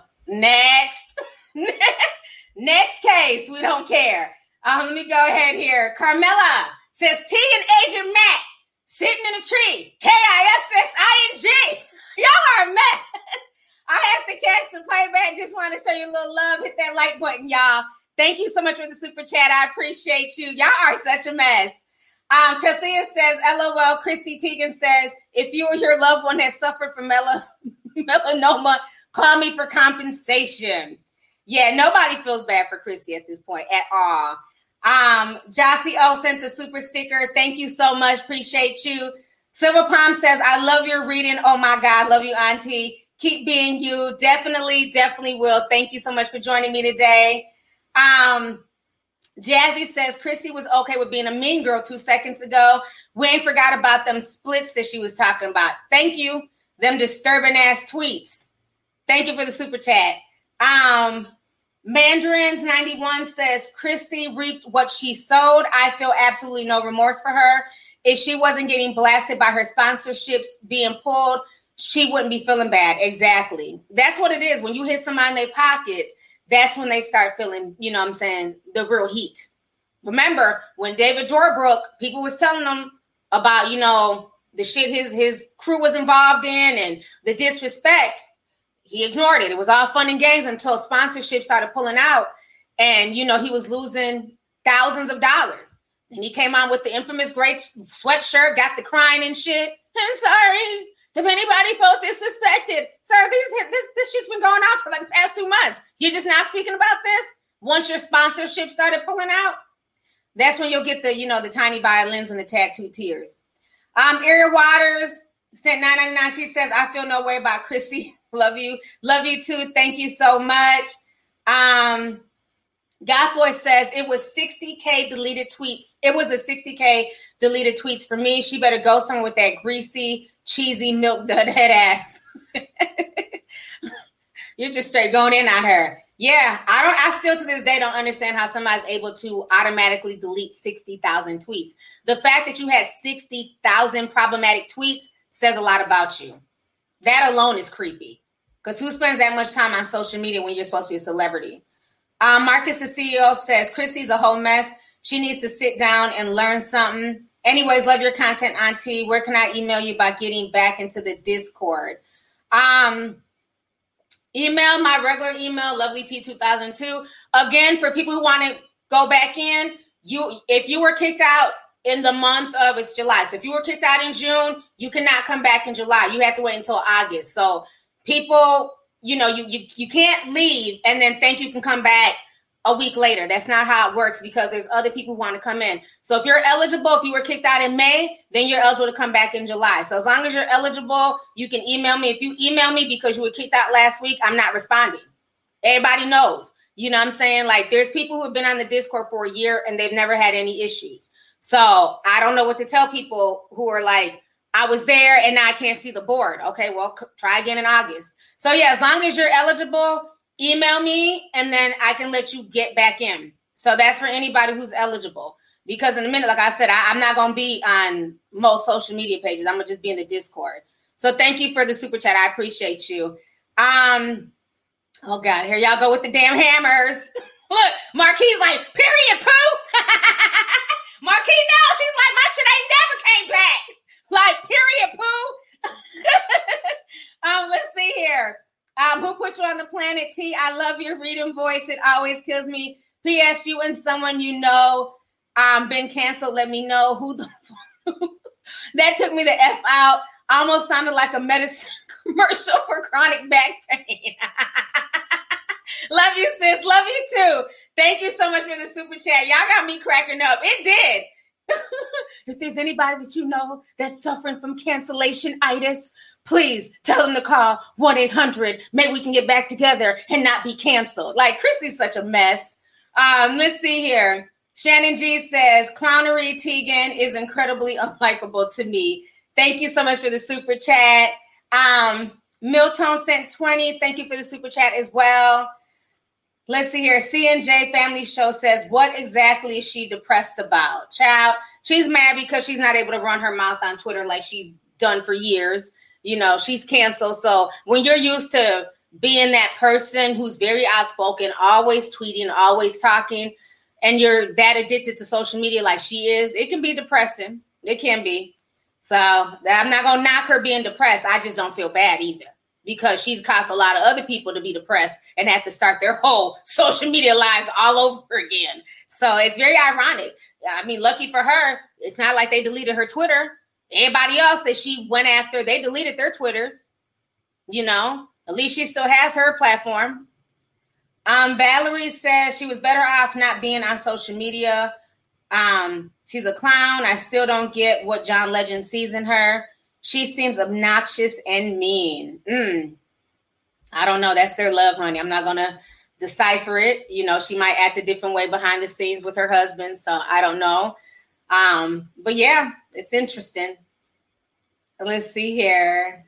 Next. Next case. We don't care. Let me go ahead here. Carmela says, Tegan Agent Matt sitting in a tree. KISSING. Y'all are a mess. I have to catch the playback. Just want to show you a little love. Hit that like button, y'all. Thank you so much for the super chat. I appreciate you. Y'all are such a mess. Chelsea says, LOL. Chrissy Teigen says, if you or your loved one has suffered from melanoma, call me for compensation. Yeah, nobody feels bad for Chrissy at this point at all. Jossie O sent a super sticker. Thank you so much. Appreciate you. Silver Palm says, I love your reading. Oh my God. Love you, auntie. Keep being you. Definitely will. Thank you so much for joining me today. Jazzy says Christy was okay with being a mean girl 2 seconds ago. We ain't forgot about them splits that she was talking about. Thank you. Them disturbing ass tweets. Thank you for the super chat. Mandarins 91 says Christy reaped what she sowed. I feel absolutely no remorse for her. If she wasn't getting blasted by her sponsorships being pulled, she wouldn't be feeling bad. Exactly. That's what it is. When you hit somebody in their pockets, that's when they start feeling, the real heat. Remember, when David Dorbrook, people was telling them about, the shit his crew was involved in and the disrespect, he ignored it. It was all fun and games until sponsorship started pulling out and, he was losing thousands of dollars. And he came on with the infamous great sweatshirt, got the crying and shit. I'm sorry. If anybody felt disrespected, sir, this shit's been going on for like the past 2 months. You're just not speaking about this? once your sponsorship started pulling out, that's when you'll get the, the tiny violins and the tattooed tears. Ariel Waters sent $9.99. She says, I feel no way about Chrissy. Love you. Love you too. Thank you so much. Goth Boy says it was 60K deleted tweets. It was the 60K deleted tweets for me. She better go somewhere with that greasy, cheesy milk dud head ass. You're just straight going in on her. Yeah, I still to this day don't understand how somebody's able to automatically delete 60,000 tweets. The fact that you had 60,000 problematic tweets says a lot about you. That alone is creepy. Because who spends that much time on social media when you're supposed to be a celebrity? Marcus, the CEO, says, Chrissy's a whole mess. She needs to sit down and learn something. Anyways, love your content, Auntie. Where can I email you about getting back into the Discord? Email my regular email, lovelyt2002. Again, for people who want to go back in, if you were kicked out in the month of, it's July. So if you were kicked out in June, you cannot come back in July. You have to wait until August. So people, you can't leave and then think you can come back a week later. That's not how it works because there's other people who want to come in. So if you're eligible, if you were kicked out in May, then you're eligible to come back in July. So as long as you're eligible, you can email me. If you email me because you were kicked out last week, I'm not responding. Everybody knows. You know what I'm saying? Like there's people who have been on the Discord for a year and they've never had any issues. So I don't know what to tell people who are like, I was there and now I can't see the board. Okay, well, try again in August. So yeah, as long as you're eligible, email me and then I can let you get back in. So that's for anybody who's eligible. Because in a minute, like I said, I'm not going to be on most social media pages. I'm going to just be in the Discord. So thank you for the super chat. I appreciate you. Oh God, here y'all go with the damn hammers. Look, Marquis like, period, poo. Marquis, no, she's like, my shit ain't never came back. Like, period, poo. Let's see here. Who put you on the planet T? I love your reading voice. It always kills me. P.S. You and someone you know been canceled. Let me know who the that took me the F out. Almost sounded like a medicine commercial for chronic back pain. Love you, sis. Love you too. Thank you so much for the super chat. Y'all got me cracking up. It did. If there's anybody that you know that's suffering from cancellation-itis, please tell them to call 1-800. Maybe we can get back together and not be canceled. Like, Chrissy's such a mess. Let's see here. Shannon G says, Clownery Tegan is incredibly unlikable to me. Thank you so much for the super chat. Milton sent 20. Thank you for the super chat as well. Let's see here. CNJ Family Show says, what exactly is she depressed about? Child, she's mad because she's not able to run her mouth on Twitter like she's done for years. You know, she's canceled. So when you're used to being that person who's very outspoken, always tweeting, always talking, and you're that addicted to social media like she is, it can be depressing. It can be. So I'm not going to knock her being depressed. I just don't feel bad either because she's caused a lot of other people to be depressed and have to start their whole social media lives all over again. So it's very ironic. I mean, lucky for her, it's not like they deleted her Twitter. Everybody else that she went after, they deleted their Twitters. You know, at least she still has her platform. Valerie says she was better off not being on social media. She's a clown. I still don't get what John Legend sees in her. She seems obnoxious and mean. I don't know. That's their love, honey. I'm not going to decipher it. You know, she might act a different way behind the scenes with her husband. So I don't know. But yeah, it's interesting. Let's see here.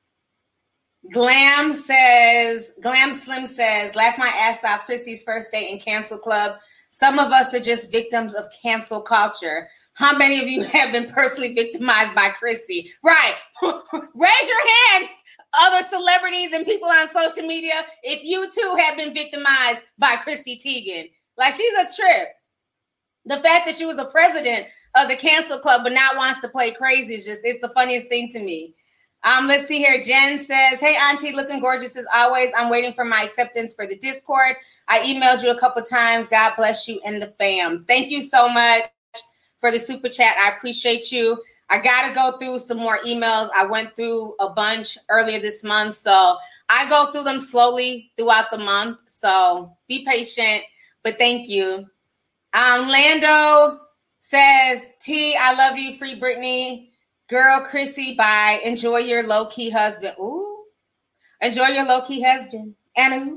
Glam Slim says, laugh my ass off, Christy's first date in cancel club. Some of us are just victims of cancel culture. How many of you have been personally victimized by Chrissy? Right. Raise your hand, other celebrities and people on social media, if you too have been victimized by Chrissy Teigen. Like, she's a trip. The fact that she was the president of the cancel club but now wants to play crazy is just, it's the funniest thing to me. Let's see here. Jen says, hey, Auntie, looking gorgeous as always. I'm waiting for my acceptance for the Discord. I emailed you a couple times. God bless you and the fam. Thank you so much for the super chat. I appreciate you. I got to go through some more emails. I went through a bunch earlier this month, so I go through them slowly throughout the month. So be patient. but thank you. Lando says, T, I love you. Free Britney. Girl, Chrissy, bye. Enjoy your low-key husband. Ooh. Enjoy your low-key husband. Anna.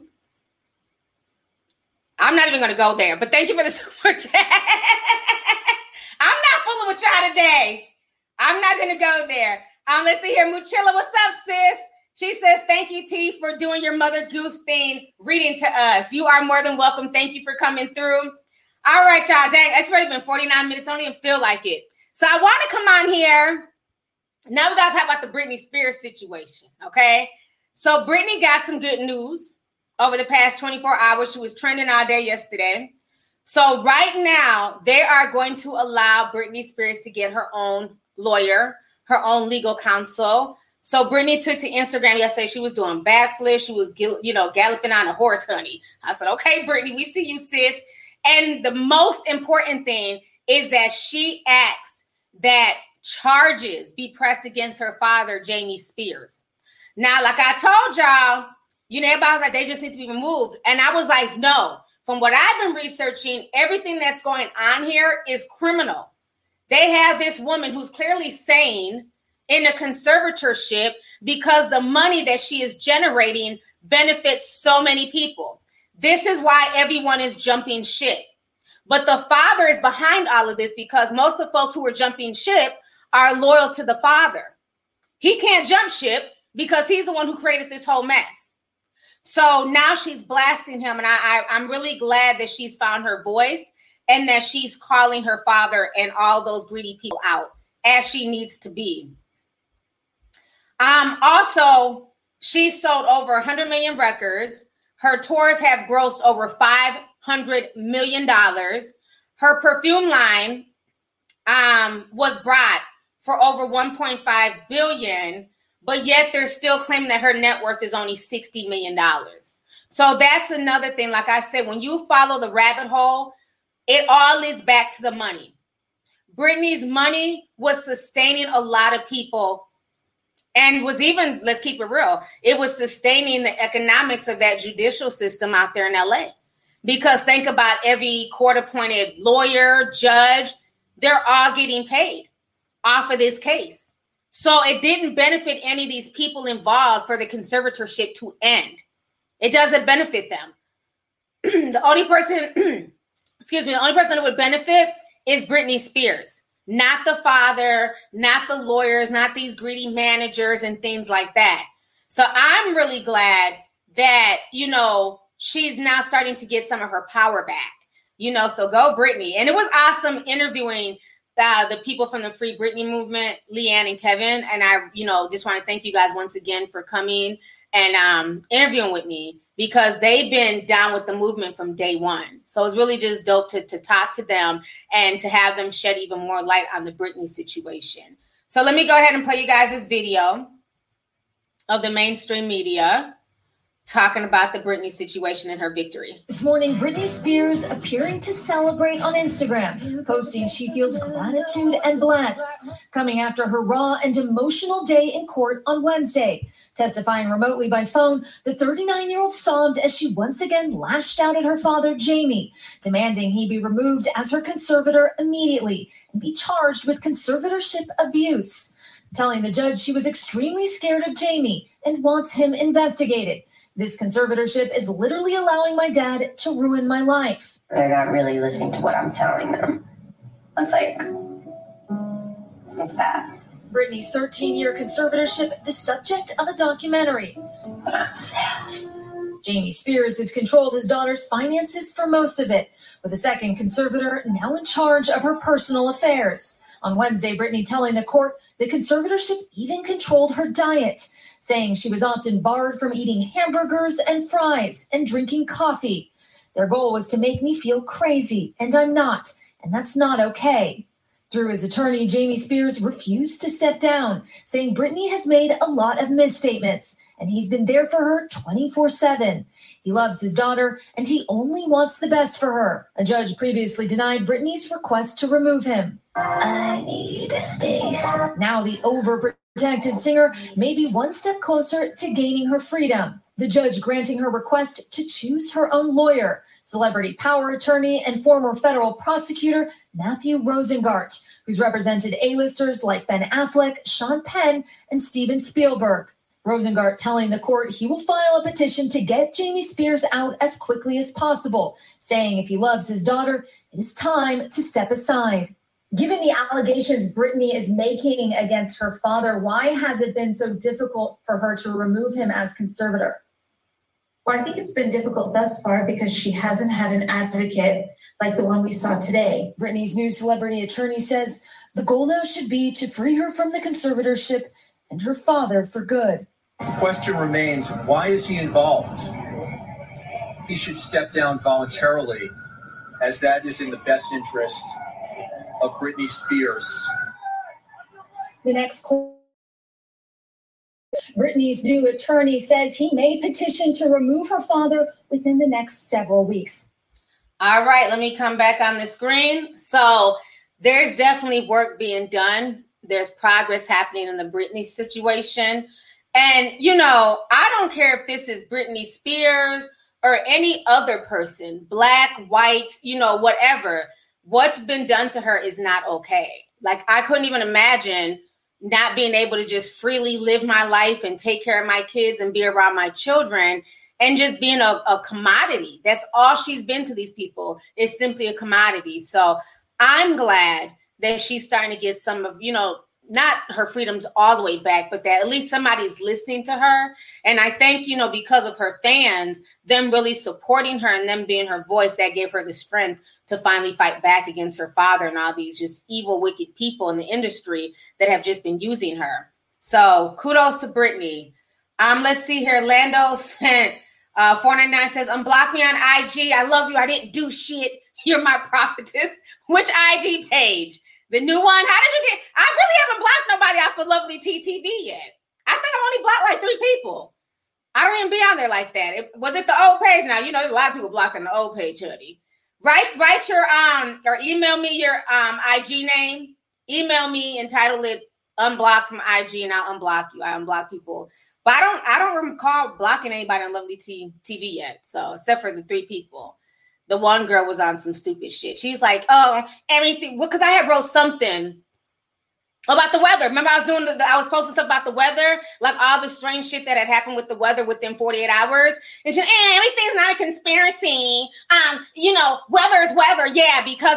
I'm not even going to go there, but thank you for the super chat. I'm not fooling with y'all today. I'm not going to go there. Let's see here. Muchilla, what's up, sis? She says, thank you, T, for doing your Mother Goose thing, reading to us. You are more than welcome. Thank you for coming through. All right, y'all. Dang, it's already been 49 minutes. I don't even feel like it. So I want to come on here. Now we got to talk about the Britney Spears situation, okay? So Britney got some good news over the past 24 hours. She was trending all day yesterday. So right now, they are going to allow Britney Spears to get her own lawyer, her own legal counsel. So Britney took to Instagram yesterday. She was doing backflips. She was, galloping on a horse, honey. I said, okay, Britney, we see you, sis. And the most important thing is that she asks that charges be pressed against her father, Jamie Spears. Now, like I told y'all, everybody was like, they just need to be removed. And I was like, no. From what I've been researching, everything that's going on here is criminal. They have this woman who's clearly sane in a conservatorship because the money that she is generating benefits so many people. This is why everyone is jumping ship. But the father is behind all of this because most of the folks who are jumping ship are loyal to the father. He can't jump ship because he's the one who created this whole mess. So now she's blasting him. And I'm really glad that she's found her voice and that she's calling her father and all those greedy people out as she needs to be. Also, she sold over 100 million records. Her tours have grossed over $500 million. Her perfume line was brought for over $1.5 billion, but yet they're still claiming that her net worth is only $60 million. So that's another thing. Like I said, when you follow the rabbit hole, it all leads back to the money. Britney's money was sustaining a lot of people and was even, let's keep it real, it was sustaining the economics of that judicial system out there in LA. Because think about every court-appointed lawyer, judge, they're all getting paid off of this case. So it didn't benefit any of these people involved for the conservatorship to end. It doesn't benefit them. The only person that would benefit is Britney Spears. Not the father, not the lawyers, not these greedy managers and things like that. So I'm really glad that, she's now starting to get some of her power back. So go Britney. And it was awesome interviewing the people from the Free Britney movement, Leanne and Kevin. And I, just want to thank you guys once again for coming and interviewing with me because they've been down with the movement from day one. So it's really just dope to talk to them and to have them shed even more light on the Britney situation. So let me go ahead and play you guys this video of the mainstream media talking about the Britney situation and her victory. This morning, Britney Spears appearing to celebrate on Instagram, posting she feels gratitude and blessed, coming after her raw and emotional day in court on Wednesday. Testifying remotely by phone, the 39-year-old sobbed as she once again lashed out at her father, Jamie, demanding he be removed as her conservator immediately and be charged with conservatorship abuse, telling the judge she was extremely scared of Jamie and wants him investigated. This conservatorship is literally allowing my dad to ruin my life. They're not really listening to what I'm telling them. It's bad. Britney's 13-year conservatorship, the subject of a documentary. I'm sad. Jamie Spears has controlled his daughter's finances for most of it, with a second conservator now in charge of her personal affairs. On Wednesday, Britney telling the court the conservatorship even controlled her diet, saying she was often barred from eating hamburgers and fries and drinking coffee. Their goal was to make me feel crazy, and I'm not, and that's not okay. Through his attorney, Jamie Spears refused to step down, saying Britney has made a lot of misstatements, and he's been there for her 24/7. He loves his daughter, and he only wants the best for her. A judge previously denied Britney's request to remove him. I need space. Now the overprotected singer may be one step closer to gaining her freedom. the judge granting her request to choose her own lawyer, celebrity power attorney and former federal prosecutor Matthew Rosengart, who's represented A-listers like Ben Affleck, Sean Penn, and Steven Spielberg. Rosengart telling the court he will file a petition to get Jamie Spears out as quickly as possible, saying if he loves his daughter, it is time to step aside. Given the allegations Britney is making against her father, why has it been so difficult for her to remove him as conservator? Well, I think it's been difficult thus far because she hasn't had an advocate like the one we saw today. Britney's new celebrity attorney says the goal now should be to free her from the conservatorship and her father for good. The question remains, why is he involved? He should step down voluntarily, as that is in the best interest of Britney Spears. The next court. Britney's new attorney says he may petition to remove her father within the next several weeks. All right, let me come back on the screen. So there's definitely work being done. There's progress happening in the Britney situation. And, you know, I don't care if this is Britney Spears or any other person, black, white, you know, whatever. What's been done to her is not okay. Like, I couldn't even imagine not being able to just freely live my life and take care of my kids and be around my children and just being a commodity. That's all she's been to these people, is simply a commodity. So I'm glad that she's starting to get some of, you know, not her freedoms all the way back, but that at least somebody's listening to her. And I think, you know, because of her fans, them really supporting her and them being her voice, that gave her the strength to finally fight back against her father and all these just evil, wicked people in the industry that have just been using her. So kudos to Britney. Let's see here. Lando sent 499 says, unblock me on IG. I love you. I didn't do shit. You're my prophetess. Which IG page? The new one? How did you get? I really haven't blocked nobody off of Lovely TTV yet. I think I've only blocked like 3 people. I don't even be on there like that. Was it the old page? Now, you know, there's a lot of people blocked on the old page, honey. Write your or email me your IG name. Email me, entitle it unblock from IG, and I'll unblock you. I unblock people. But I don't recall blocking anybody on Lovely TV yet. So except for the 3 people. The one girl was on some stupid shit. She's like, oh, everything. Well, because I had wrote something about the weather. Remember, I was posting stuff about the weather, like all the strange shit that had happened with the weather within 48 hours. And she, everything's not a conspiracy. You know, weather is weather. Yeah, because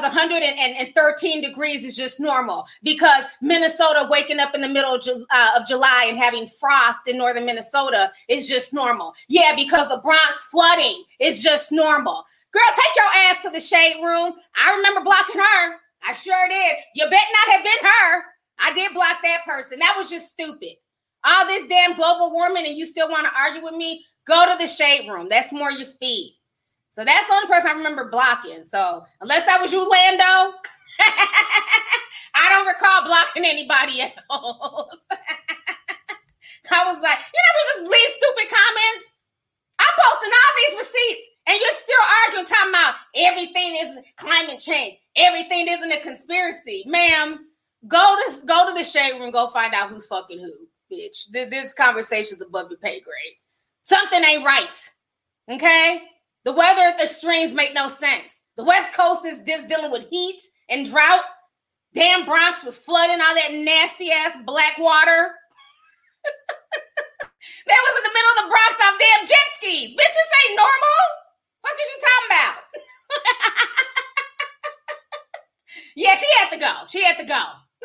113 degrees is just normal. Because Minnesota waking up in the middle of July and having frost in northern Minnesota is just normal. Yeah, because the Bronx flooding is just normal. Girl, take your ass to the shade room. I remember blocking her. I sure did. You bet not have been her. I did block that person. That was just stupid. All this damn global warming and you still want to argue with me? Go to the shade room. That's more your speed. So that's the only person I remember blocking. So unless that was you, Lando, I don't recall blocking anybody else. I was like, you know, we just leave stupid comments. I'm posting all these receipts and you're still arguing, talking about everything is climate change. Everything isn't a conspiracy. Ma'am, go to the shade room, go find out who's fucking who, bitch. This conversation's above your pay grade. Something ain't right, okay? The weather extremes make no sense. The West Coast is just dealing with heat and drought. Damn Bronx was flooding all that nasty-ass black water. That was in the middle of the Bronx off damn jet skis. Bitch, this ain't normal. What is you talking about? Yeah, she had to go. She had to go.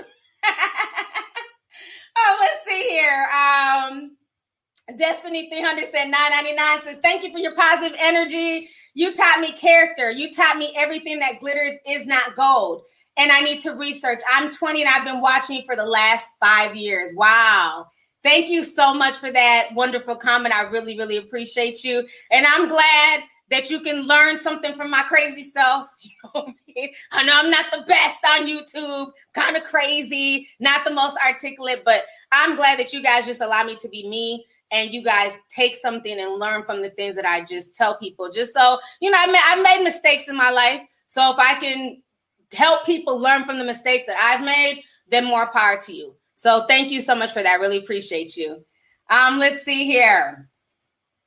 Oh, let's see here. Destiny 300 said $9.99 says, thank you for your positive energy. You taught me character. You taught me everything that glitters is not gold. And I need to research. I'm 20 and I've been watching you for the last 5 years. Wow. Thank you so much for that wonderful comment. I really, really appreciate you. And I'm glad that you can learn something from my crazy self. You know what I mean? I know I'm not the best on YouTube, kind of crazy, not the most articulate, but I'm glad that you guys just allow me to be me and you guys take something and learn from the things that I just tell people. Just so, you know, I've made mistakes in my life. So if I can help people learn from the mistakes that I've made, then more power to you. So thank you so much for that. I really appreciate you. Let's see here.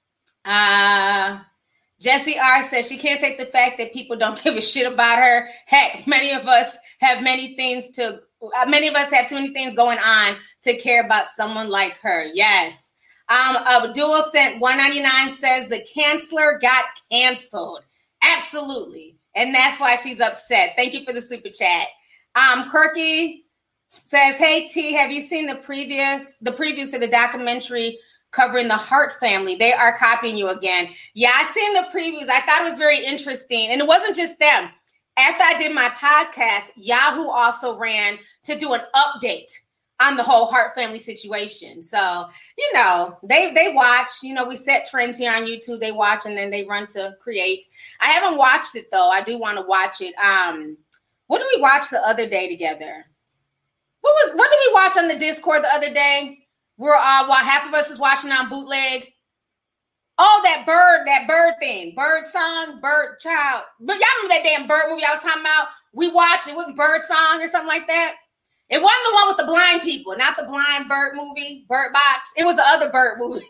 Jesse R says she can't take the fact that people don't give a shit about her. Heck, many of us have too many things going on to care about someone like her. Yes. Abdul sent 199 says the Chancellor got canceled. Absolutely. And that's why she's upset. Thank you for the super chat. Kirky says, hey T, have you seen the previews for the documentary covering the Hart family? They are copying you again. Yeah, I seen the previews. I thought it was very interesting. And it wasn't just them. After I did my podcast, Yahoo also ran to do an update on the whole Hart family situation. So, they watch, we set trends here on YouTube. They watch and then they run to create. I haven't watched it though. I do want to watch it. What did we watch the other day together? What did we watch on the Discord the other day? We're while half of us was watching on bootleg. Oh, that bird thing, bird song, bird child. But y'all remember that damn bird movie I was talking about? We watched it. Wasn't Bird Song or something like that? It wasn't the one with the blind people, not the blind bird movie, Bird Box. It was the other bird movie.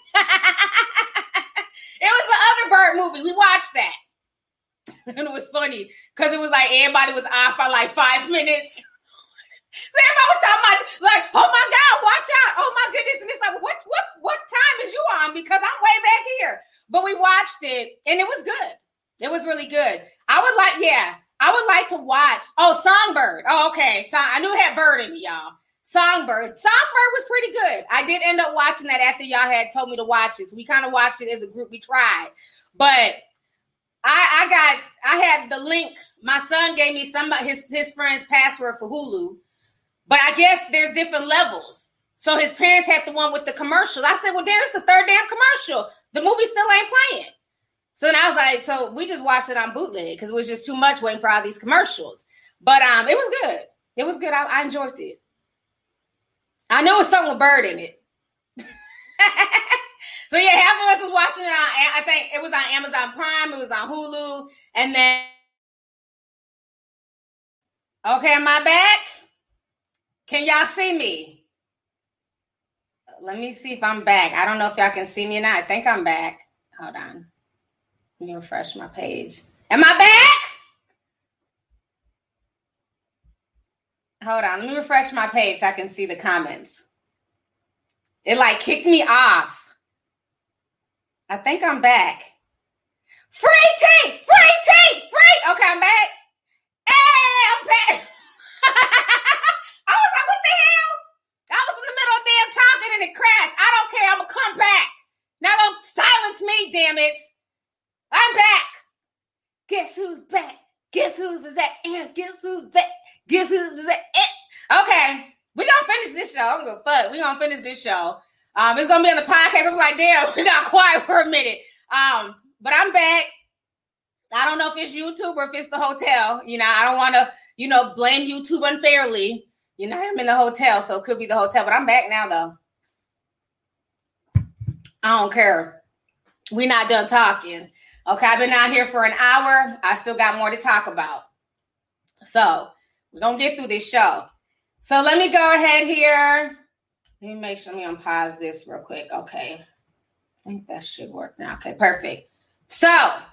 It was the other bird movie. We watched that. And it was funny because it was like everybody was off by like 5 minutes. So everybody was talking about like, oh my God, watch out. Oh my goodness. And it's like, what time is you on? Because I'm way back here. But we watched it and it was good. It was really good. I would like to watch. Oh, Songbird. Oh, okay. So I knew it had bird in it, y'all. Songbird was pretty good. I did end up watching that after y'all had told me to watch it. So we kind of watched it as a group. We tried. But I had the link. My son gave me his friend's password for Hulu. But I guess there's different levels. So his parents had the one with the commercial. I said, well, Dan, it's the third damn commercial. The movie still ain't playing. So then I was like, so we just watched it on bootleg because it was just too much waiting for all these commercials. But it was good. It was good. I enjoyed it. I know it was something with bird in it. So yeah, half of us was watching it on, I think it was on Amazon Prime. It was on Hulu. And then, okay, am I back? Can y'all see me? Let me see if I'm back. I don't know if y'all can see me or not. I think I'm back. Hold on. Let me refresh my page. Am I back? Hold on. Let me refresh my page so I can see the comments. It like kicked me off. I think I'm back. Free tea! Free tea! Free! Okay, I'm back. Hey, I'm back. I was like, what the hell? I was in the middle of damn talking and it crashed. I don't care. I'm going to come back. Now don't silence me, damn it. I'm back. Guess who's back? Guess who's back? And guess who's back? Guess who's back? Okay. We're going to finish this show. I'm going to fuck. We're going to finish this show. It's going to be on the podcast. I'm like, damn, we got quiet for a minute. But I'm back. I don't know if it's YouTube or if it's the hotel. I don't want to, blame YouTube unfairly. I'm in the hotel, so it could be the hotel. But I'm back now, though. I don't care. We're not done talking. Okay, I've been out here for an hour. I still got more to talk about. So we're going to get through this show. So let me go ahead here. Let me make sure. Let me unpause this real quick. Okay. I think that should work now. Okay, perfect. So,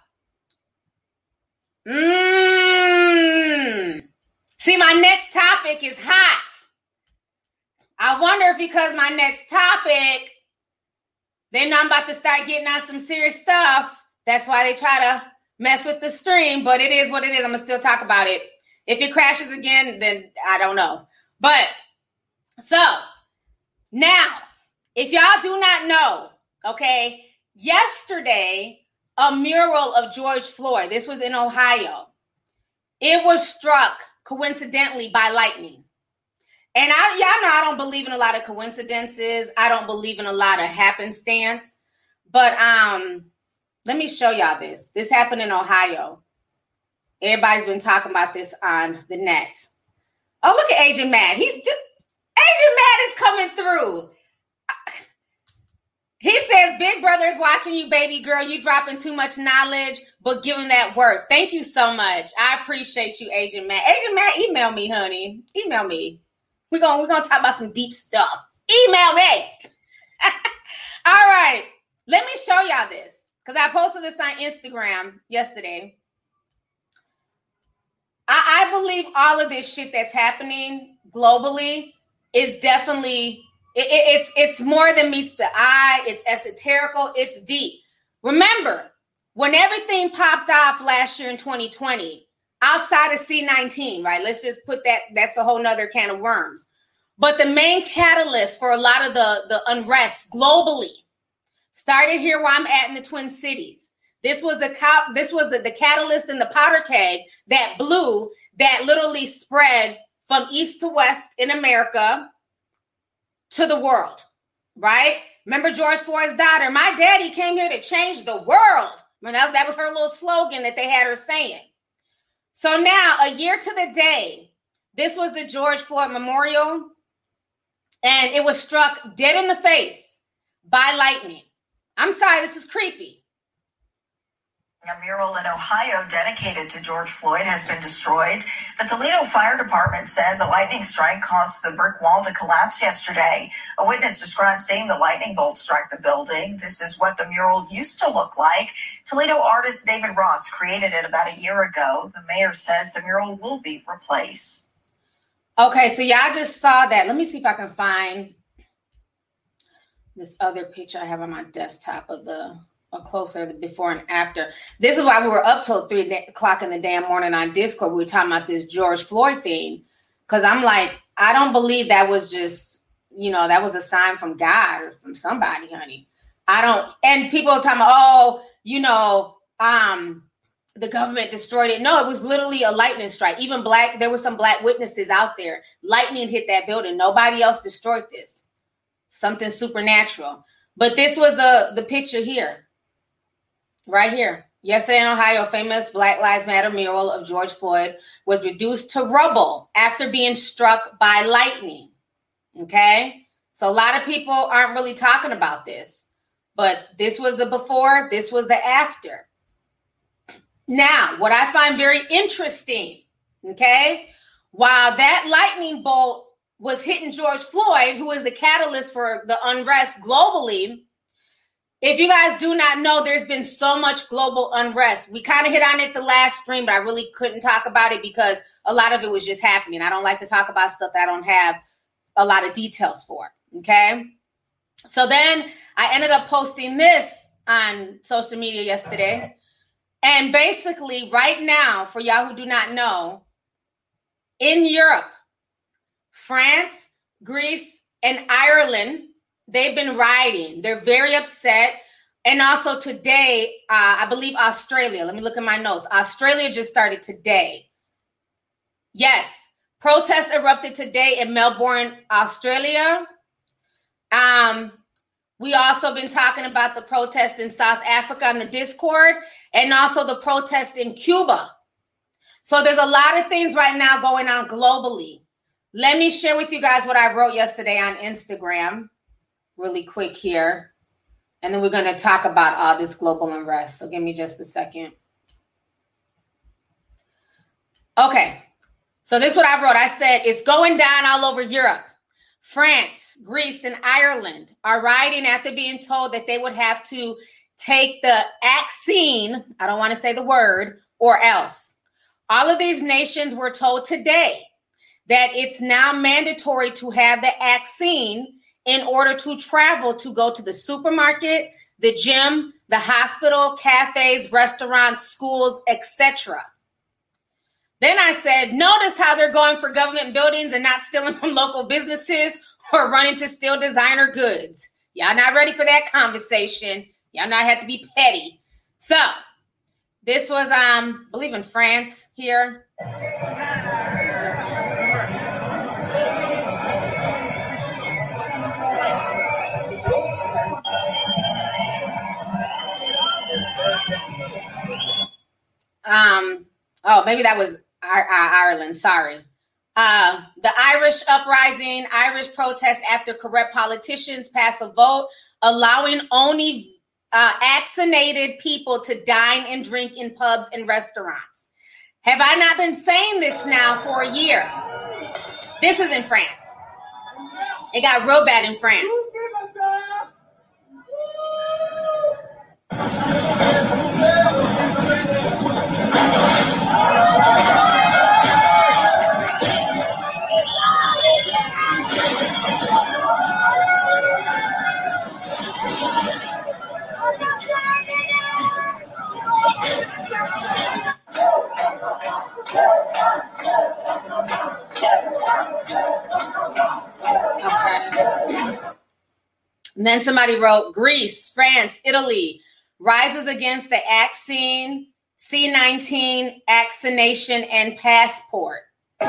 see, my next topic is hot. I wonder if because my next topic, then I'm about to start getting on some serious stuff. That's why they try to mess with the stream, but it is what it is. I'm going to still talk about it. If it crashes again, then I don't know. But, so, now, if y'all do not know, okay, yesterday, a mural of George Floyd, this was in Ohio, it was struck coincidentally by lightning. And y'all know I don't believe in a lot of coincidences. I don't believe in a lot of happenstance. But let me show y'all this. This happened in Ohio. Everybody's been talking about this on the net. Oh, look at Agent Matt. Agent Matt is coming through. He says, Big Brother is watching you, baby girl. You dropping too much knowledge, but giving that work. Thank you so much. I appreciate you, Agent Matt. Agent Matt, email me, honey. Email me. We're gonna talk about some deep stuff. Email me. All right. Let me show y'all this. because I posted this on Instagram yesterday. I believe all of this shit that's happening globally is definitely, it's more than meets the eye. It's esoterical. It's deep. Remember, when everything popped off last year in 2020, outside of C-19, right? Let's just put that's a whole nother can of worms. But the main catalyst for a lot of the unrest globally started here where I'm at in the Twin Cities. This was the catalyst in the powder keg that blew, that literally spread from east to west in America to the world, right? Remember George Floyd's daughter, my daddy came here to change the world. That was her little slogan that they had her saying. So now, a year to the day, this was the George Floyd Memorial, and it was struck dead in the face by lightning. I'm sorry, this is creepy. A mural in Ohio dedicated to George Floyd has been destroyed. The Toledo Fire Department says a lightning strike caused the brick wall to collapse yesterday. A witness described seeing the lightning bolt strike the building. This is what the mural used to look like. Toledo artist David Ross created it about a year ago. The mayor says the mural will be replaced. Okay, so y'all just saw that. Let me see if I can find this other picture I have on my desktop of a closer, the before and after. This is why we were up till 3 o'clock in the damn morning on Discord. We were talking about this George Floyd thing. Because I'm like, I don't believe that was just, that was a sign from God or from somebody, honey. I don't. And people are talking about, the government destroyed it. No, it was literally a lightning strike. Even there were some black witnesses out there. Lightning hit that building. Nobody else destroyed this. Something supernatural. But this was the picture here. Right here. Yesterday in Ohio, a famous Black Lives Matter mural of George Floyd was reduced to rubble after being struck by lightning. Okay? So a lot of people aren't really talking about this. But this was the before, this was the after. Now, what I find very interesting, okay? While that lightning bolt was hitting George Floyd, who was the catalyst for the unrest globally, if you guys do not know, there's been so much global unrest. We kind of hit on it the last stream, but I really couldn't talk about it because a lot of it was just happening. I don't like to talk about stuff that I don't have a lot of details for, okay? So then I ended up posting this on social media yesterday. And basically right now, for y'all who do not know, in Europe, France, Greece, and Ireland, they've been rioting. They're very upset. And also today, I believe Australia. Let me look at my notes. Australia just started today. Yes, protests erupted today in Melbourne, Australia. We also been talking about the protest in South Africa on the Discord and also the protest in Cuba. So there's a lot of things right now going on globally. Let me share with you guys what I wrote yesterday on Instagram. Really quick here. And then we're going to talk about all this global unrest. So give me just a second. Okay. So this is what I wrote. I said, it's going down all over Europe. France, Greece, and Ireland are rioting after being told that they would have to take the vaccine. I don't want to say the word, or else. All of these nations were told today that it's now mandatory to have the vaccine in order to travel, to go to the supermarket, the gym, the hospital, cafes, restaurants, schools, etc. Then I said, notice how they're going for government buildings and not stealing from local businesses or running to steal designer goods. Y'all not ready for that conversation. Y'all not have to be petty. So this was, I believe in France here. Maybe that was Ireland. Sorry. The Irish uprising, Irish protest after corrupt politicians pass a vote allowing only vaccinated people to dine and drink in pubs and restaurants. Have I not been saying this now for a year? This is in France. It got real bad in France. And then somebody wrote, Greece, France, Italy rises against the vaccine, C-19, vaccination, and passport.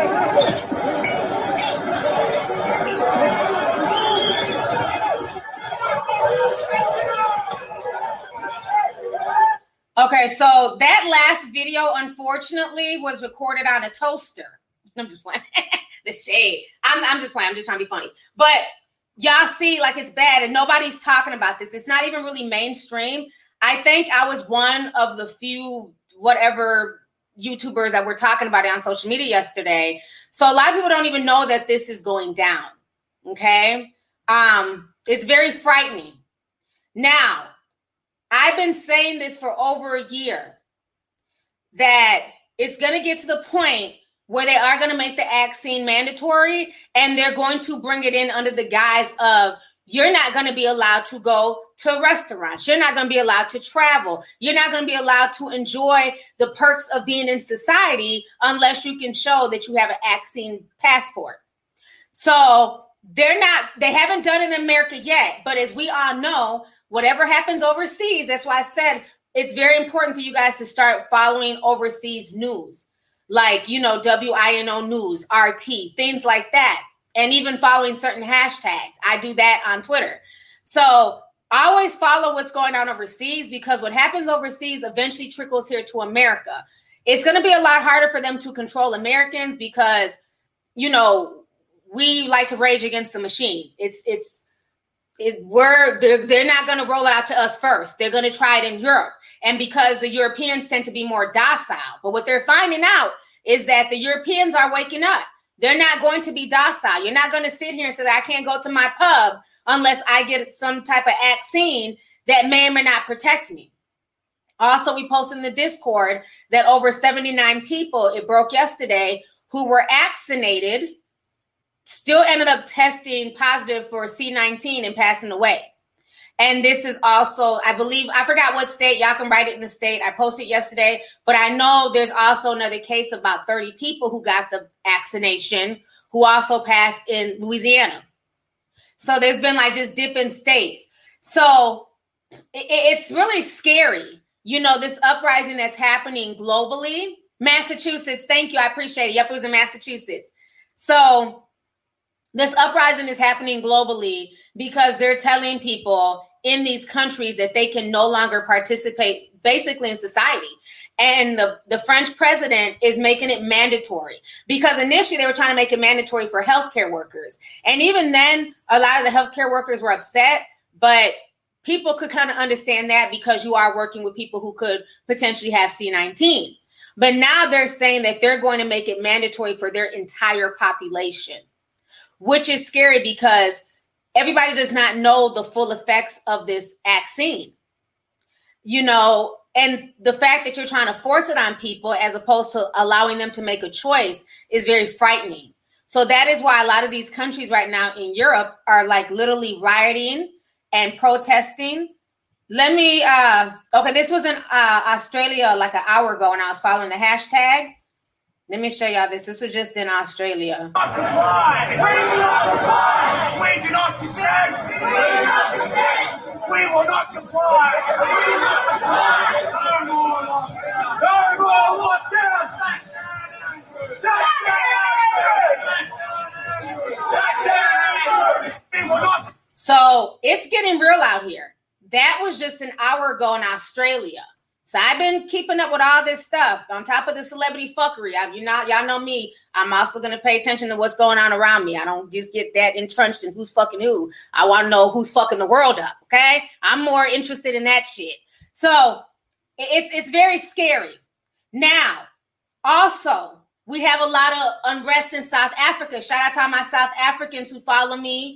Okay, so that last video, unfortunately, was recorded on a toaster. I'm just playing. The shade. I'm just playing. I'm just trying to be funny. But y'all see, like, it's bad, and nobody's talking about this. It's not even really mainstream. I think I was one of the few whatever YouTubers that were talking about it on social media yesterday. So a lot of people don't even know that this is going down. Okay? It's very frightening. Now, I've been saying this for over a year, that it's going to get to the point where they are going to make the vaccine mandatory, and they're going to bring it in under the guise of you're not going to be allowed to go to restaurants. You're not going to be allowed to travel. You're not going to be allowed to enjoy the perks of being in society unless you can show that you have a vaccine passport. So they haven't done it in America yet. But as we all know, whatever happens overseas, that's why I said it's very important for you guys to start following overseas news. Like, WINO News, RT, things like that. And even following certain hashtags. I do that on Twitter. So I always follow what's going on overseas, because what happens overseas eventually trickles here to America. It's going to be a lot harder for them to control Americans because, we like to rage against the machine. They're not going to roll it out to us first. They're going to try it in Europe. And because the Europeans tend to be more docile. But what they're finding out is that the Europeans are waking up. They're not going to be docile. You're not going to sit here and say that I can't go to my pub unless I get some type of vaccine that may or may not protect me. Also, we posted in the Discord that over 79 people, it broke yesterday, who were vaccinated still ended up testing positive for C-19 and passing away. And this is also, I forgot what state. Y'all can write it in the state. I posted yesterday, but I know there's also another case of about 30 people who got the vaccination who also passed in Louisiana. So there's been just different states. So it's really scary. This uprising that's happening globally. Massachusetts, thank you. I appreciate it. Yep, it was in Massachusetts. So this uprising is happening globally because they're telling people in these countries that they can no longer participate basically in society. And the French president is making it mandatory because initially they were trying to make it mandatory for healthcare workers. And even then, a lot of the healthcare workers were upset, but people could kind of understand that because you are working with people who could potentially have C-19. But now they're saying that they're going to make it mandatory for their entire population, which is scary because everybody does not know the full effects of this vaccine, and the fact that you're trying to force it on people as opposed to allowing them to make a choice is very frightening. So that is why a lot of these countries right now in Europe are literally rioting and protesting. Okay, this was in Australia an hour ago and I was following the hashtag. Let me show y'all this. This was just in Australia. We do not comply. We do not consent. We will not comply. No more lockdowns. Shut down. We will not. So it's getting real out here. That was just an hour ago in Australia. So I've been keeping up with all this stuff on top of the celebrity fuckery. Y'all know me. I'm also going to pay attention to what's going on around me. I don't just get that entrenched in who's fucking who. I want to know who's fucking the world up. Okay. I'm more interested in that shit. So it's very scary. Now, also, we have a lot of unrest in South Africa. Shout out to all my South Africans who follow me.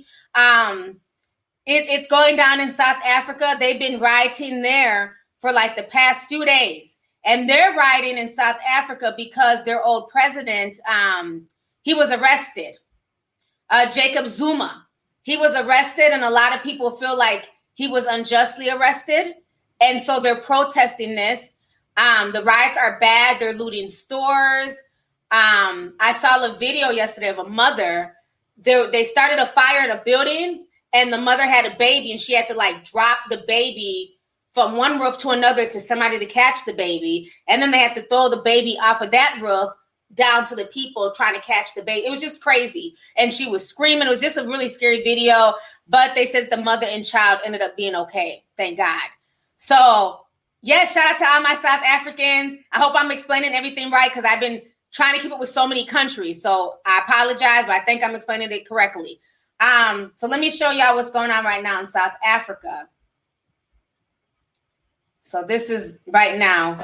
It's going down in South Africa. They've been rioting there for the past few days. And they're rioting in South Africa because their old president, he was arrested. Jacob Zuma, he was arrested, and a lot of people feel like he was unjustly arrested. And so they're protesting this. The riots are bad. They're looting stores. I saw a video yesterday of a mother. They started a fire in a building, and the mother had a baby, and she had to like drop the baby from one roof to another to somebody to catch the baby. And then they had to throw the baby off of that roof down to the people trying to catch the baby. It was just crazy. And she was screaming. It was just a really scary video. But they said the mother and child ended up being okay. Thank God. So, yeah, shout out to all my South Africans. I hope I'm explaining everything right because I've been trying to keep it with so many countries. So I apologize, but I think I'm explaining it correctly. So let me show y'all what's going on right now in South Africa. So this is right now.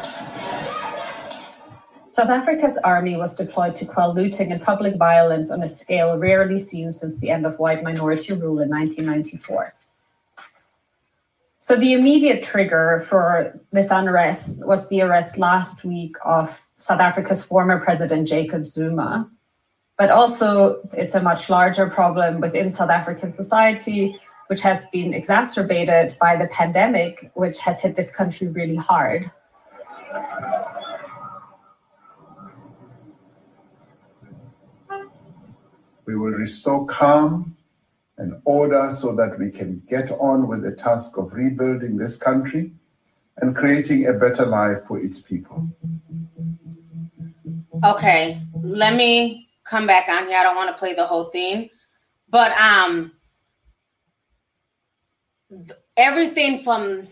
South Africa's army was deployed to quell looting and public violence on a scale rarely seen since the end of white minority rule in 1994. So the immediate trigger for this unrest was the arrest last week of South Africa's former president, Jacob Zuma. But also it's a much larger problem within South African society, which has been exacerbated by the pandemic, which has hit this country really hard. We will restore calm and order so that we can get on with the task of rebuilding this country and creating a better life for its people. Okay, let me come back on here. I don't want to play the whole thing, but everything from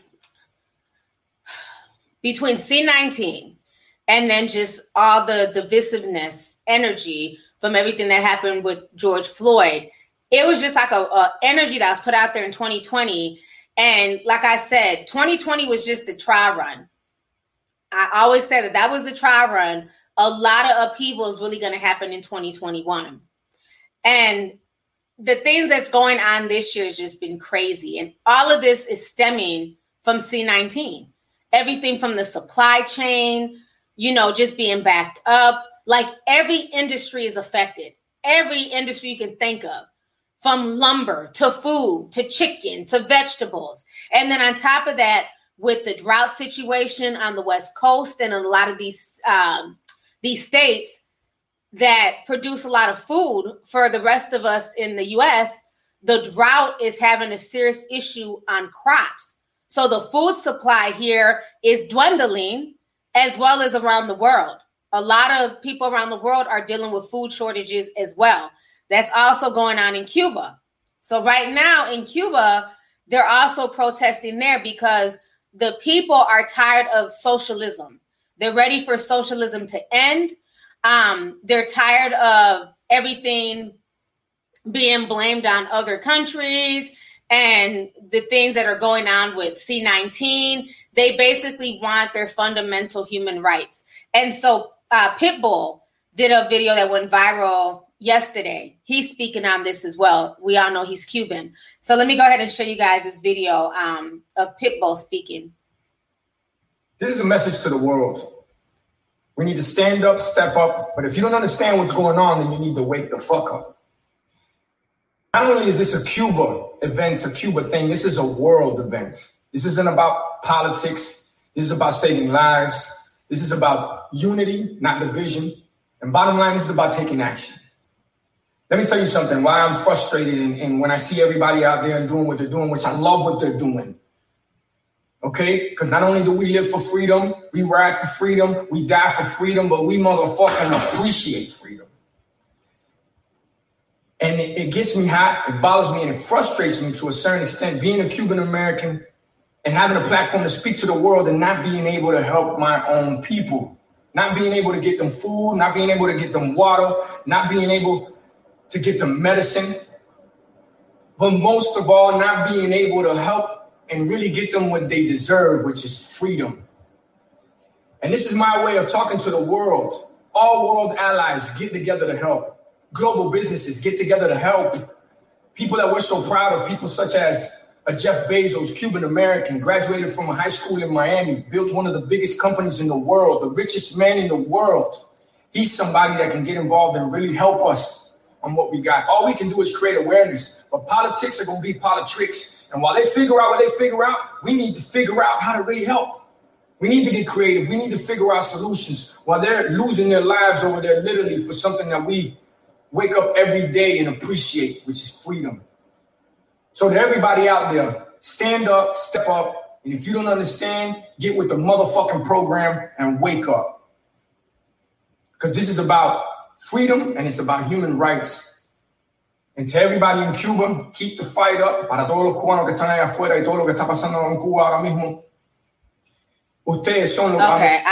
between C-19 and then just all the divisiveness, energy from everything that happened with George Floyd, it was just like a energy that was put out there in 2020. And like I said, 2020 was just the trial run. I always said that was the trial run. A lot of upheaval is really going to happen in 2021. And the things that's going on this year has just been crazy. And all of this is stemming from C-19. Everything from the supply chain, just being backed up. Like every industry is affected. Every industry you can think of, from lumber to food to chicken to vegetables. And then on top of that, with the drought situation on the West Coast and a lot of these states that produce a lot of food for the rest of us in the U.S., the drought is having a serious issue on crops. So the food supply here is dwindling as well as around the world. A lot of people around the world are dealing with food shortages as well. That's also going on in Cuba. So right now in Cuba, they're also protesting there because the people are tired of socialism. They're ready for socialism to end. They're tired of everything being blamed on other countries and the things that are going on with C-19. They basically want their fundamental human rights. And so Pitbull did a video that went viral yesterday. He's speaking on this as well. We all know he's Cuban. So let me go ahead and show you guys this video of Pitbull speaking. This is a message to the world. We need to stand up, step up. But if you don't understand what's going on, then you need to wake the fuck up. Not only is this a Cuba event, a Cuba thing, this is a world event. This isn't about politics. This is about saving lives. This is about unity, not division. And bottom line, this is about taking action. Let me tell you something, why I'm frustrated and when I see everybody out there and doing what they're doing, which I love what they're doing. Okay? Because not only do we live for freedom, we ride for freedom, we die for freedom, but we motherfucking appreciate freedom. And it gets me hot, it bothers me, and it frustrates me to a certain extent, being a Cuban American and having a platform to speak to the world and not being able to help my own people, not being able to get them food, not being able to get them water, not being able to get them medicine, but most of all, not being able to help and really get them what they deserve, which is freedom. And this is my way of talking to the world. All world allies get together to help. Global businesses get together to help. People that we're so proud of, people such as Jeff Bezos, Cuban American, graduated from a high school in Miami, built one of the biggest companies in the world, the richest man in the world. He's somebody that can get involved and really help us on what we got. All we can do is create awareness, but politics are going to be politics. And while they figure out what they figure out, we need to figure out how to really help. We need to get creative. We need to figure out solutions while they're losing their lives over there literally for something that we wake up every day and appreciate, which is freedom. So to everybody out there, stand up, step up, and if you don't understand, get with the motherfucking program and wake up. Because this is about freedom and it's about human rights. And to everybody in Cuba, keep the fight up. Para todos los cubanos que están allá afuera y todo lo que está pasando en Cuba ahora mismo. Ustedes son los... Okay,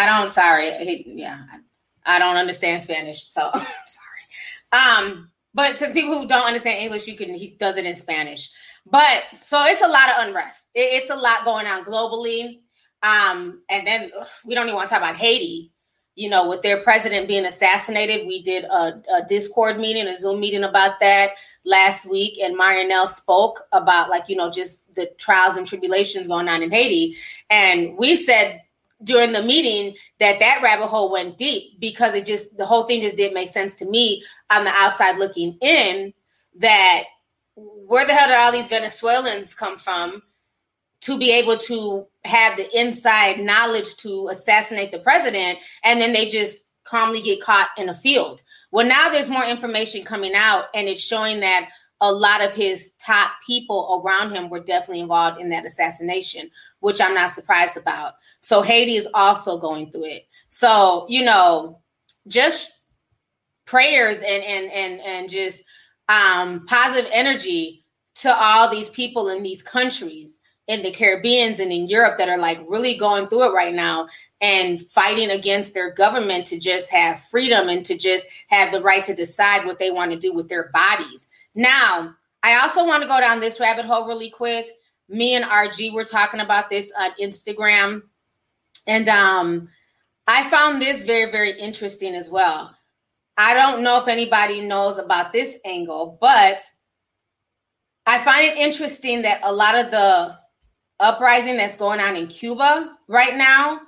I don't understand Spanish, so I'm sorry. But to people who don't understand English, he does it in Spanish. But so it's a lot of unrest. It's a lot going on globally. And then we don't even want to talk about Haiti, you know, with their president being assassinated. We did a Discord meeting, a Zoom meeting about that last week. And Marianelle spoke about, like, you know, just the trials and tribulations going on in Haiti. And we said during the meeting that rabbit hole went deep because the whole thing just didn't make sense to me on the outside looking in, that where the hell did all these Venezuelans come from to be able to have the inside knowledge to assassinate the president, and then they just calmly get caught in a field. Well, now there's more information coming out, and it's showing that a lot of his top people around him were definitely involved in that assassination, which I'm not surprised about. So Haiti is also going through it. So, you know, just prayers and just positive energy to all these people in these countries, in the Caribbeans and in Europe, that are like really going through it right now and fighting against their government to just have freedom and to just have the right to decide what they want to do with their bodies. Now, I also want to go down this rabbit hole really quick. Me and RG were talking about this on Instagram. And I found this very, very interesting as well. I don't know if anybody knows about this angle, but I find it interesting that a lot of the uprising that's going on in Cuba right now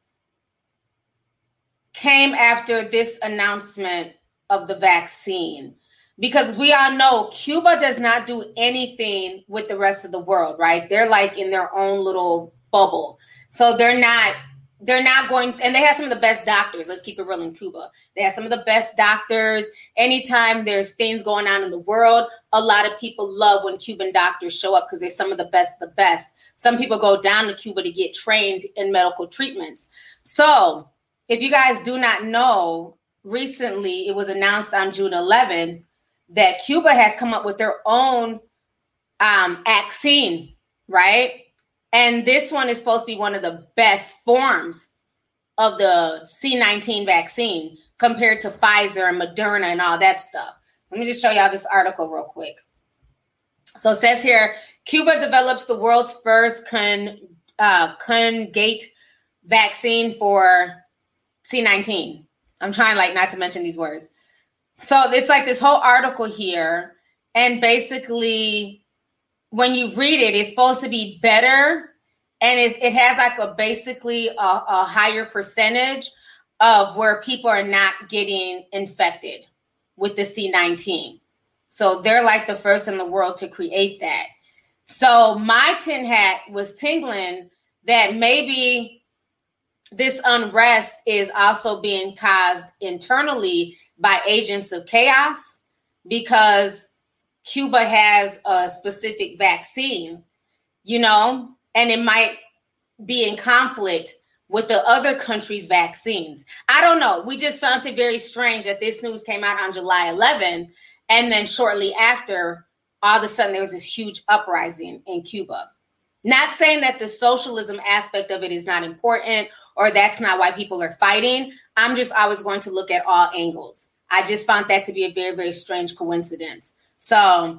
came after this announcement of the vaccine. Because we all know Cuba does not do anything with the rest of the world, right? They're like in their own little bubble. So they're not going, and they have some of the best doctors. Let's keep it real in Cuba. They have some of the best doctors. Anytime there's things going on in the world, a lot of people love when Cuban doctors show up because they're some of the best. Some people go down to Cuba to get trained in medical treatments. So if you guys do not know, recently it was announced on June 11th that Cuba has come up with their own vaccine, right? And this one is supposed to be one of the best forms of the C-19 vaccine compared to Pfizer and Moderna and all that stuff. Let me just show y'all this article real quick. So it says here, Cuba develops the world's first conjugate vaccine for C-19. I'm trying like not to mention these words. So it's like this whole article here. And basically, when you read it, it's supposed to be better. And it has like basically a higher percentage of where people are not getting infected with the C-19. So they're like the first in the world to create that. So my tin hat was tingling that maybe this unrest is also being caused internally by agents of chaos, because Cuba has a specific vaccine, you know, and it might be in conflict with the other countries' vaccines. I don't know. We just found it very strange that this news came out on July 11th. And then shortly after, all of a sudden, there was this huge uprising in Cuba. Not saying that the socialism aspect of it is not important or that's not why people are fighting. I'm just always going to look at all angles. I just found that to be a very, very strange coincidence. So,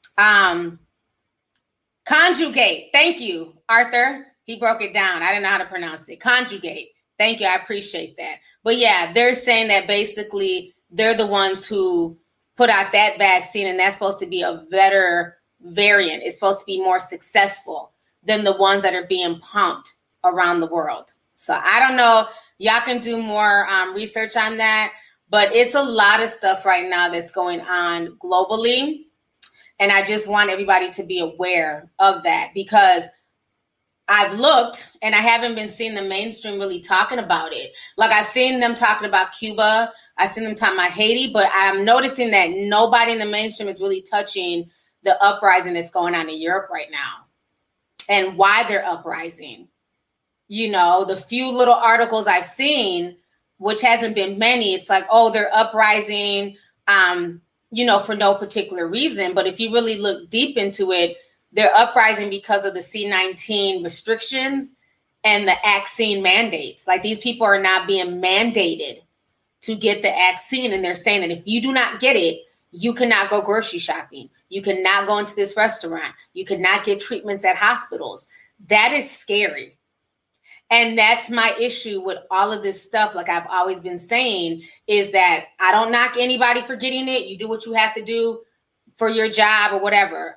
conjugate. Thank you, Arthur. He broke it down. I didn't know how to pronounce it. Conjugate. Thank you. I appreciate that. But yeah, they're saying that basically they're the ones who put out that vaccine, and that's supposed to be a better variant. It's supposed to be more successful than the ones that are being pumped around the world. So I don't know. Y'all can do more research on that. But it's a lot of stuff right now that's going on globally. And I just want everybody to be aware of that, because I've looked and I haven't been seeing the mainstream really talking about it. Like I've seen them talking about Cuba. I've seen them talking about Haiti, but I'm noticing that nobody in the mainstream is really touching the uprising that's going on in Europe right now and why they're uprising. You know, the few little articles I've seen, which hasn't been many, it's like, oh, they're uprising, you know, for no particular reason. But if you really look deep into it, they're uprising because of the C-19 restrictions and the vaccine mandates. Like these people are not being mandated to get the vaccine. And they're saying that if you do not get it, you cannot go grocery shopping. You cannot go into this restaurant. You cannot get treatments at hospitals. That is scary. And that's my issue with all of this stuff. Like I've always been saying, is that I don't knock anybody for getting it. You do what you have to do for your job or whatever.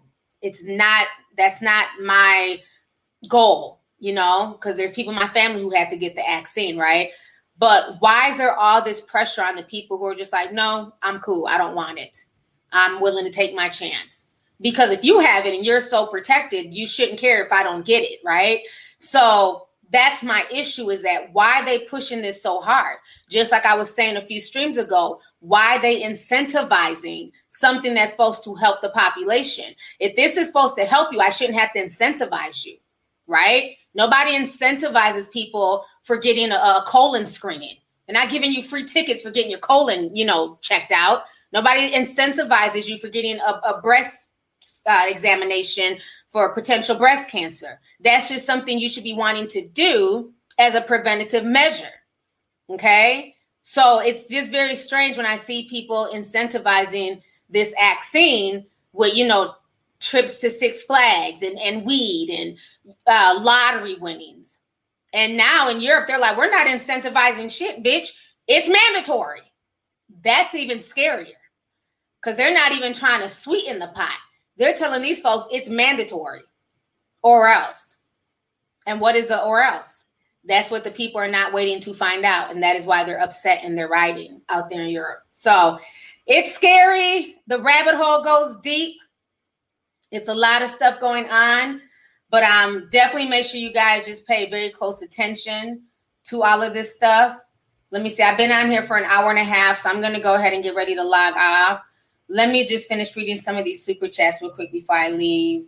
That's not my goal, you know, because there's people in my family who have to get the vaccine, right? But why is there all this pressure on the people who are just like, no, I'm cool. I don't want it. I'm willing to take my chance. Because if you have it and you're so protected, you shouldn't care if I don't get it, right? So that's my issue, is that why are they pushing this so hard? Just like I was saying a few streams ago, why are they incentivizing something that's supposed to help the population? If this is supposed to help you, I shouldn't have to incentivize you, right? Nobody incentivizes people for getting a colon screening. They're not giving you free tickets for getting your colon, you know, checked out. Nobody incentivizes you for getting a breast examination for potential breast cancer. That's just something you should be wanting to do as a preventative measure. Okay. So it's just very strange when I see people incentivizing this vaccine with, you know, trips to Six Flags and weed and lottery winnings. And now in Europe, they're like, we're not incentivizing shit, bitch. It's mandatory. That's even scarier because they're not even trying to sweeten the pot. They're telling these folks it's mandatory or else. And what is the or else? That's what the people are not waiting to find out. And that is why they're upset and they're rioting out there in Europe. So it's scary. The rabbit hole goes deep. It's a lot of stuff going on. But definitely make sure you guys just pay very close attention to all of this stuff. Let me see. I've been on here for an hour and a half, so I'm going to go ahead and get ready to log off. Let me just finish reading some of these super chats real quick before I leave.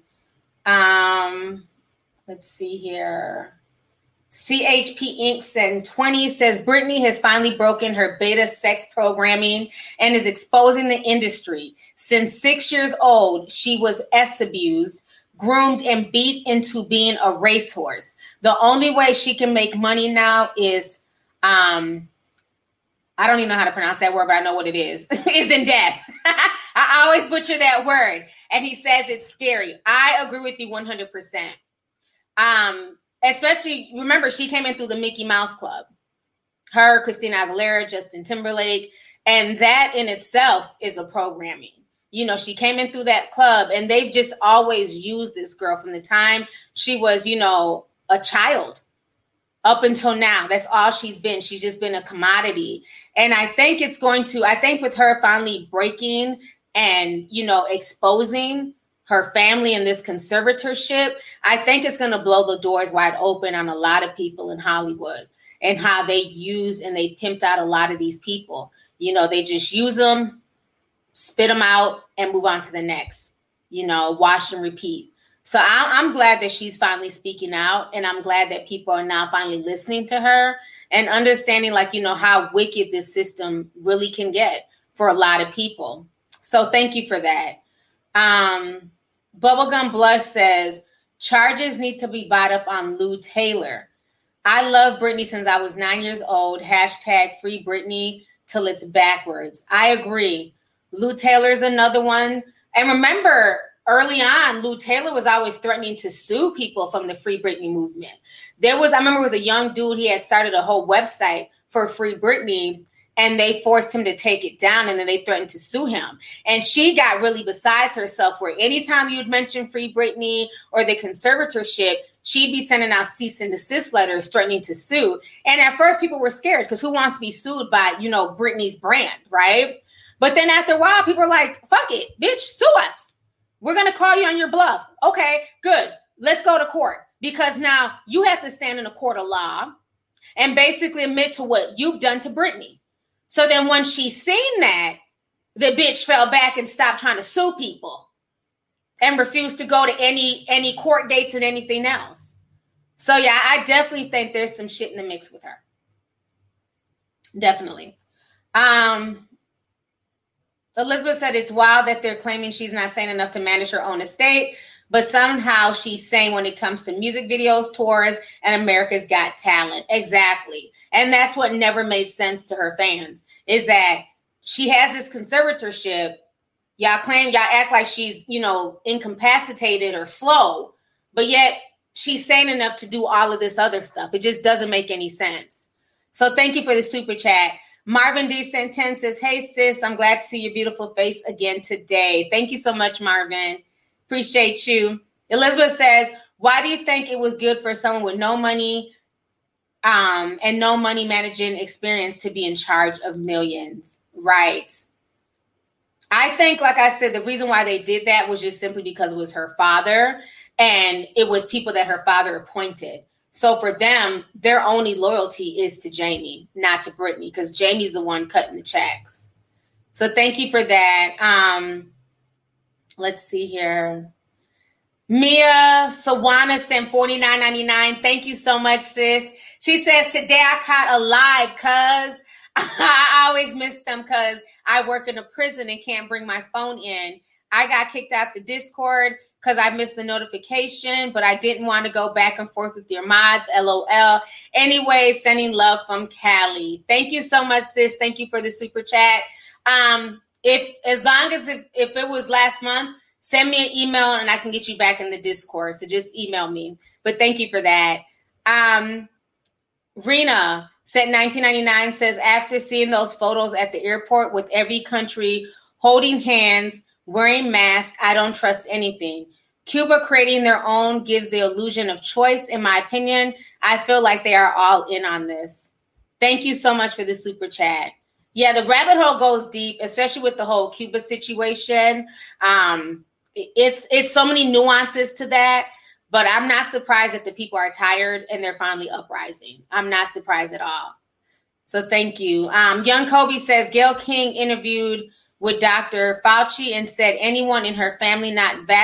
Let's see here. CHP Inc. Send 20 says Britney has finally broken her beta sex programming and is exposing the industry. Since 6 years old, she was abused, groomed, and beat into being a racehorse. The only way she can make money now is, I don't even know how to pronounce that word, but I know what it is in death. I always butcher that word. And he says it's scary. I agree with you 100%. Especially, remember, she came in through the Mickey Mouse Club. Her, Christina Aguilera, Justin Timberlake. And that in itself is a programming. You know, she came in through that club and they've just always used this girl from the time she was, you know, a child up until now. That's all she's been. She's just been a commodity. And I think with her finally breaking and, you know, exposing her family in this conservatorship, I think it's going to blow the doors wide open on a lot of people in Hollywood and how they use and they pimped out a lot of these people. You know, they just use them, spit them out, and move on to the next, you know, wash and repeat. So I'm glad that she's finally speaking out, and I'm glad that people are now finally listening to her and understanding, like, you know, how wicked this system really can get for a lot of people. So thank you for that. Bubblegum Blush says, charges need to be brought up on Lou Taylor. I love Britney since I was 9 years old. Hashtag free Britney till it's backwards. I agree. Lou Taylor's another one. And remember, early on, Lou Taylor was always threatening to sue people from the Free Britney movement. I remember it was a young dude, he had started a whole website for Free Britney, and they forced him to take it down, and then they threatened to sue him. And she got really besides herself, where anytime you'd mention Free Britney or the conservatorship, she'd be sending out cease and desist letters threatening to sue. And at first people were scared because who wants to be sued by, you know, Britney's brand, right? But then after a while, people are like, fuck it, bitch, sue us. We're going to call you on your bluff. Okay, good. Let's go to court. because now you have to stand in a court of law and basically admit to what you've done to Britney. So then when she's seen that, the bitch fell back and stopped trying to sue people and refused to go to any court dates and anything else. So yeah, I definitely think there's some shit in the mix with her. Definitely. Elizabeth said it's wild that they're claiming she's not sane enough to manage her own estate, but somehow she's sane when it comes to music videos, tours, and America's Got Talent. Exactly. And that's what never made sense to her fans, is that she has this conservatorship. Y'all act like she's, incapacitated or slow, but yet she's sane enough to do all of this other stuff. It just doesn't make any sense. So thank you for the super chat. Marvin D. Santen says, hey, sis, I'm glad to see your beautiful face again today. Thank you so much, Marvin. Appreciate you. Elizabeth says, why do you think it was good for someone with no money and no money managing experience to be in charge of millions? Right. I think, like I said, the reason why they did that was just simply because it was her father and it was people that her father appointed. So for them, their only loyalty is to Jamie, not to Britney, because Jamie's the one cutting the checks. So thank you for that. Let's see here. Mia Sawana sent $49.99. Thank you so much, sis. She says, today I caught a live because I always miss them because I work in a prison and can't bring my phone in. I got kicked out the Discord because I missed the notification, but I didn't want to go back and forth with your mods, LOL. Anyway, sending love from Cali. Thank you so much, sis. Thank you for the super chat. If it was last month, send me an email and I can get you back in the Discord. So just email me. But thank you for that. Rena said $19.99 says, after seeing those photos at the airport with every country holding hands, wearing masks, I don't trust anything. Cuba creating their own gives the illusion of choice, in my opinion. I feel like they are all in on this. Thank you so much for the super chat. Yeah, the rabbit hole goes deep, especially with the whole Cuba situation. It's so many nuances to that, but I'm not surprised that the people are tired and they're finally uprising. I'm not surprised at all. So thank you. Young Kobe says Gayle King interviewed with Dr. Fauci and said anyone in her family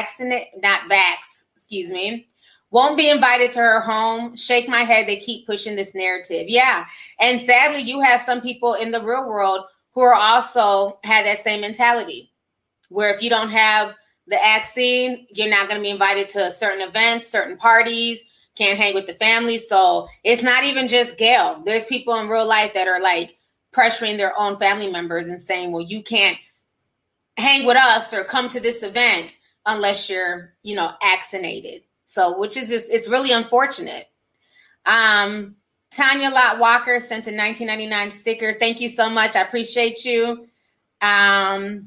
won't be invited to her home. Shake my head. They keep pushing this narrative. Yeah. And sadly, you have some people in the real world who are also had that same mentality where if you don't have the vaccine, you're not going to be invited to certain events, certain parties, can't hang with the family. So it's not even just Gayle. There's people in real life that are like pressuring their own family members and saying, well, you can't hang with us or come to this event unless you're, vaccinated. So, which is just, it's really unfortunate. Tanya Lott Walker sent a $19.99 sticker. Thank you so much. I appreciate you. Charisma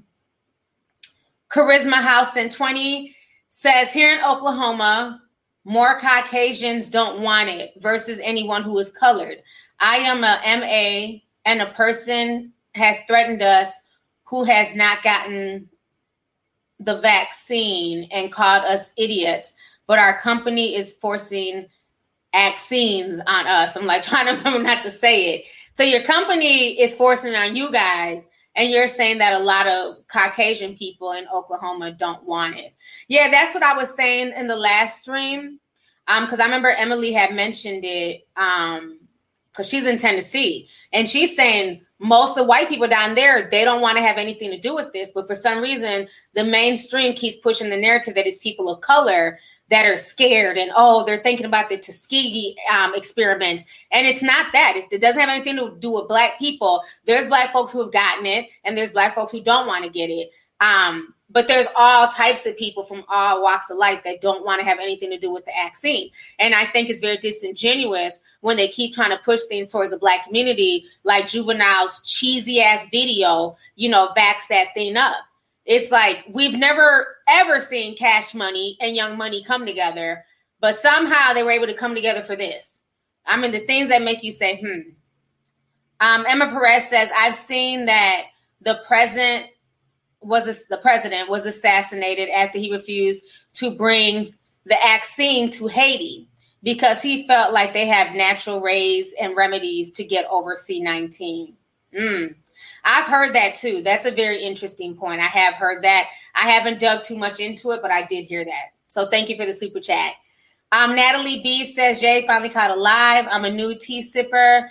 House sent 20 says here in Oklahoma, more Caucasians don't want it versus anyone who is colored. I am a MA and a person has threatened us who has not gotten the vaccine and called us idiots, but our company is forcing vaccines on us. I'm like trying to remember not to say it. So your company is forcing it on you guys, and you're saying that a lot of Caucasian people in Oklahoma don't want it. Yeah, that's what I was saying in the last stream. Because I remember Emily had mentioned it because she's in Tennessee, and she's saying most of the white people down there, they don't want to have anything to do with this. But for some reason, the mainstream keeps pushing the narrative that it's people of color that are scared and, they're thinking about the Tuskegee experiment. And it's not that. It doesn't have anything to do with black people. There's black folks who have gotten it, and there's black folks who don't want to get it. But there's all types of people from all walks of life that don't want to have anything to do with the vaccine. And I think it's very disingenuous when they keep trying to push things towards the black community, like Juvenile's cheesy ass video, vax that thing up. It's like we've never, ever seen Cash Money and Young Money come together, but somehow they were able to come together for this. I mean, the things that make you say, Emma Perez says, I've seen that the president was assassinated after he refused to bring the vaccine to Haiti. because he felt like they have natural ways and remedies to get over C-19. I've heard that too. That's a very interesting point. I have heard that. I haven't dug too much into it, but I did hear that. So thank you for the super chat. Natalie B says, Jay finally caught alive. I'm a new tea sipper,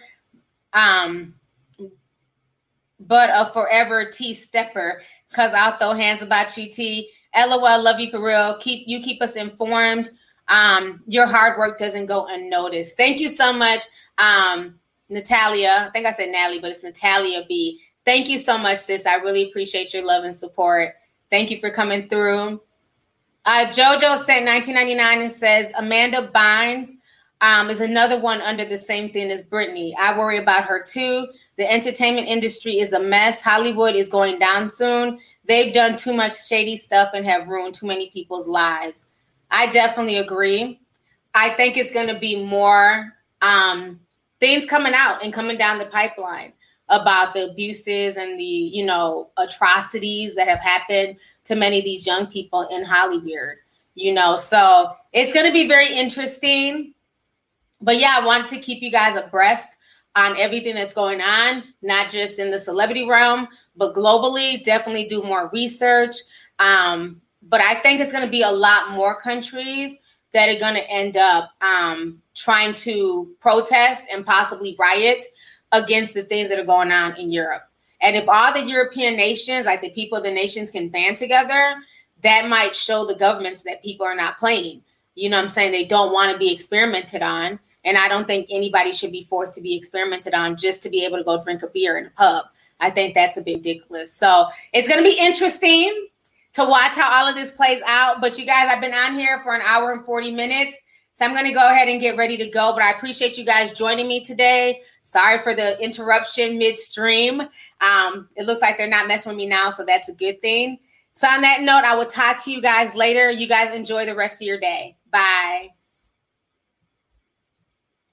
but a forever tea stepper, because I'll throw hands about you, T. LOL, love you for real. Keep us informed. Your hard work doesn't go unnoticed. Thank you so much, Natalia. I think I said Natalie, but it's Natalia B. Thank you so much, sis. I really appreciate your love and support. Thank you for coming through. Jojo sent 1999 and says, Amanda Bynes is another one under the same thing as Britney. I worry about her too. The entertainment industry is a mess. Hollywood is going down soon. They've done too much shady stuff and have ruined too many people's lives. I definitely agree. I think it's going to be more things coming out and coming down the pipeline about the abuses and the, atrocities that have happened to many of these young people in Hollywood, so it's going to be very interesting. But yeah, I want to keep you guys abreast on everything that's going on, not just in the celebrity realm, but globally. Definitely do more research. But I think it's going to be a lot more countries that are going to end up trying to protest and possibly riot against the things that are going on in Europe. And if all the European nations, like the people of the nations, can band together, that might show the governments that people are not playing. You know what I'm saying? They don't want to be experimented on. And I don't think anybody should be forced to be experimented on just to be able to go drink a beer in a pub. I think that's a bit ridiculous. So it's going to be interesting to watch how all of this plays out. But you guys, I've been on here for an hour and 40 minutes. So I'm going to go ahead and get ready to go. But I appreciate you guys joining me today. Sorry for the interruption midstream. It looks like they're not messing with me now, so that's a good thing. So on that note, I will talk to you guys later. You guys enjoy the rest of your day. Bye.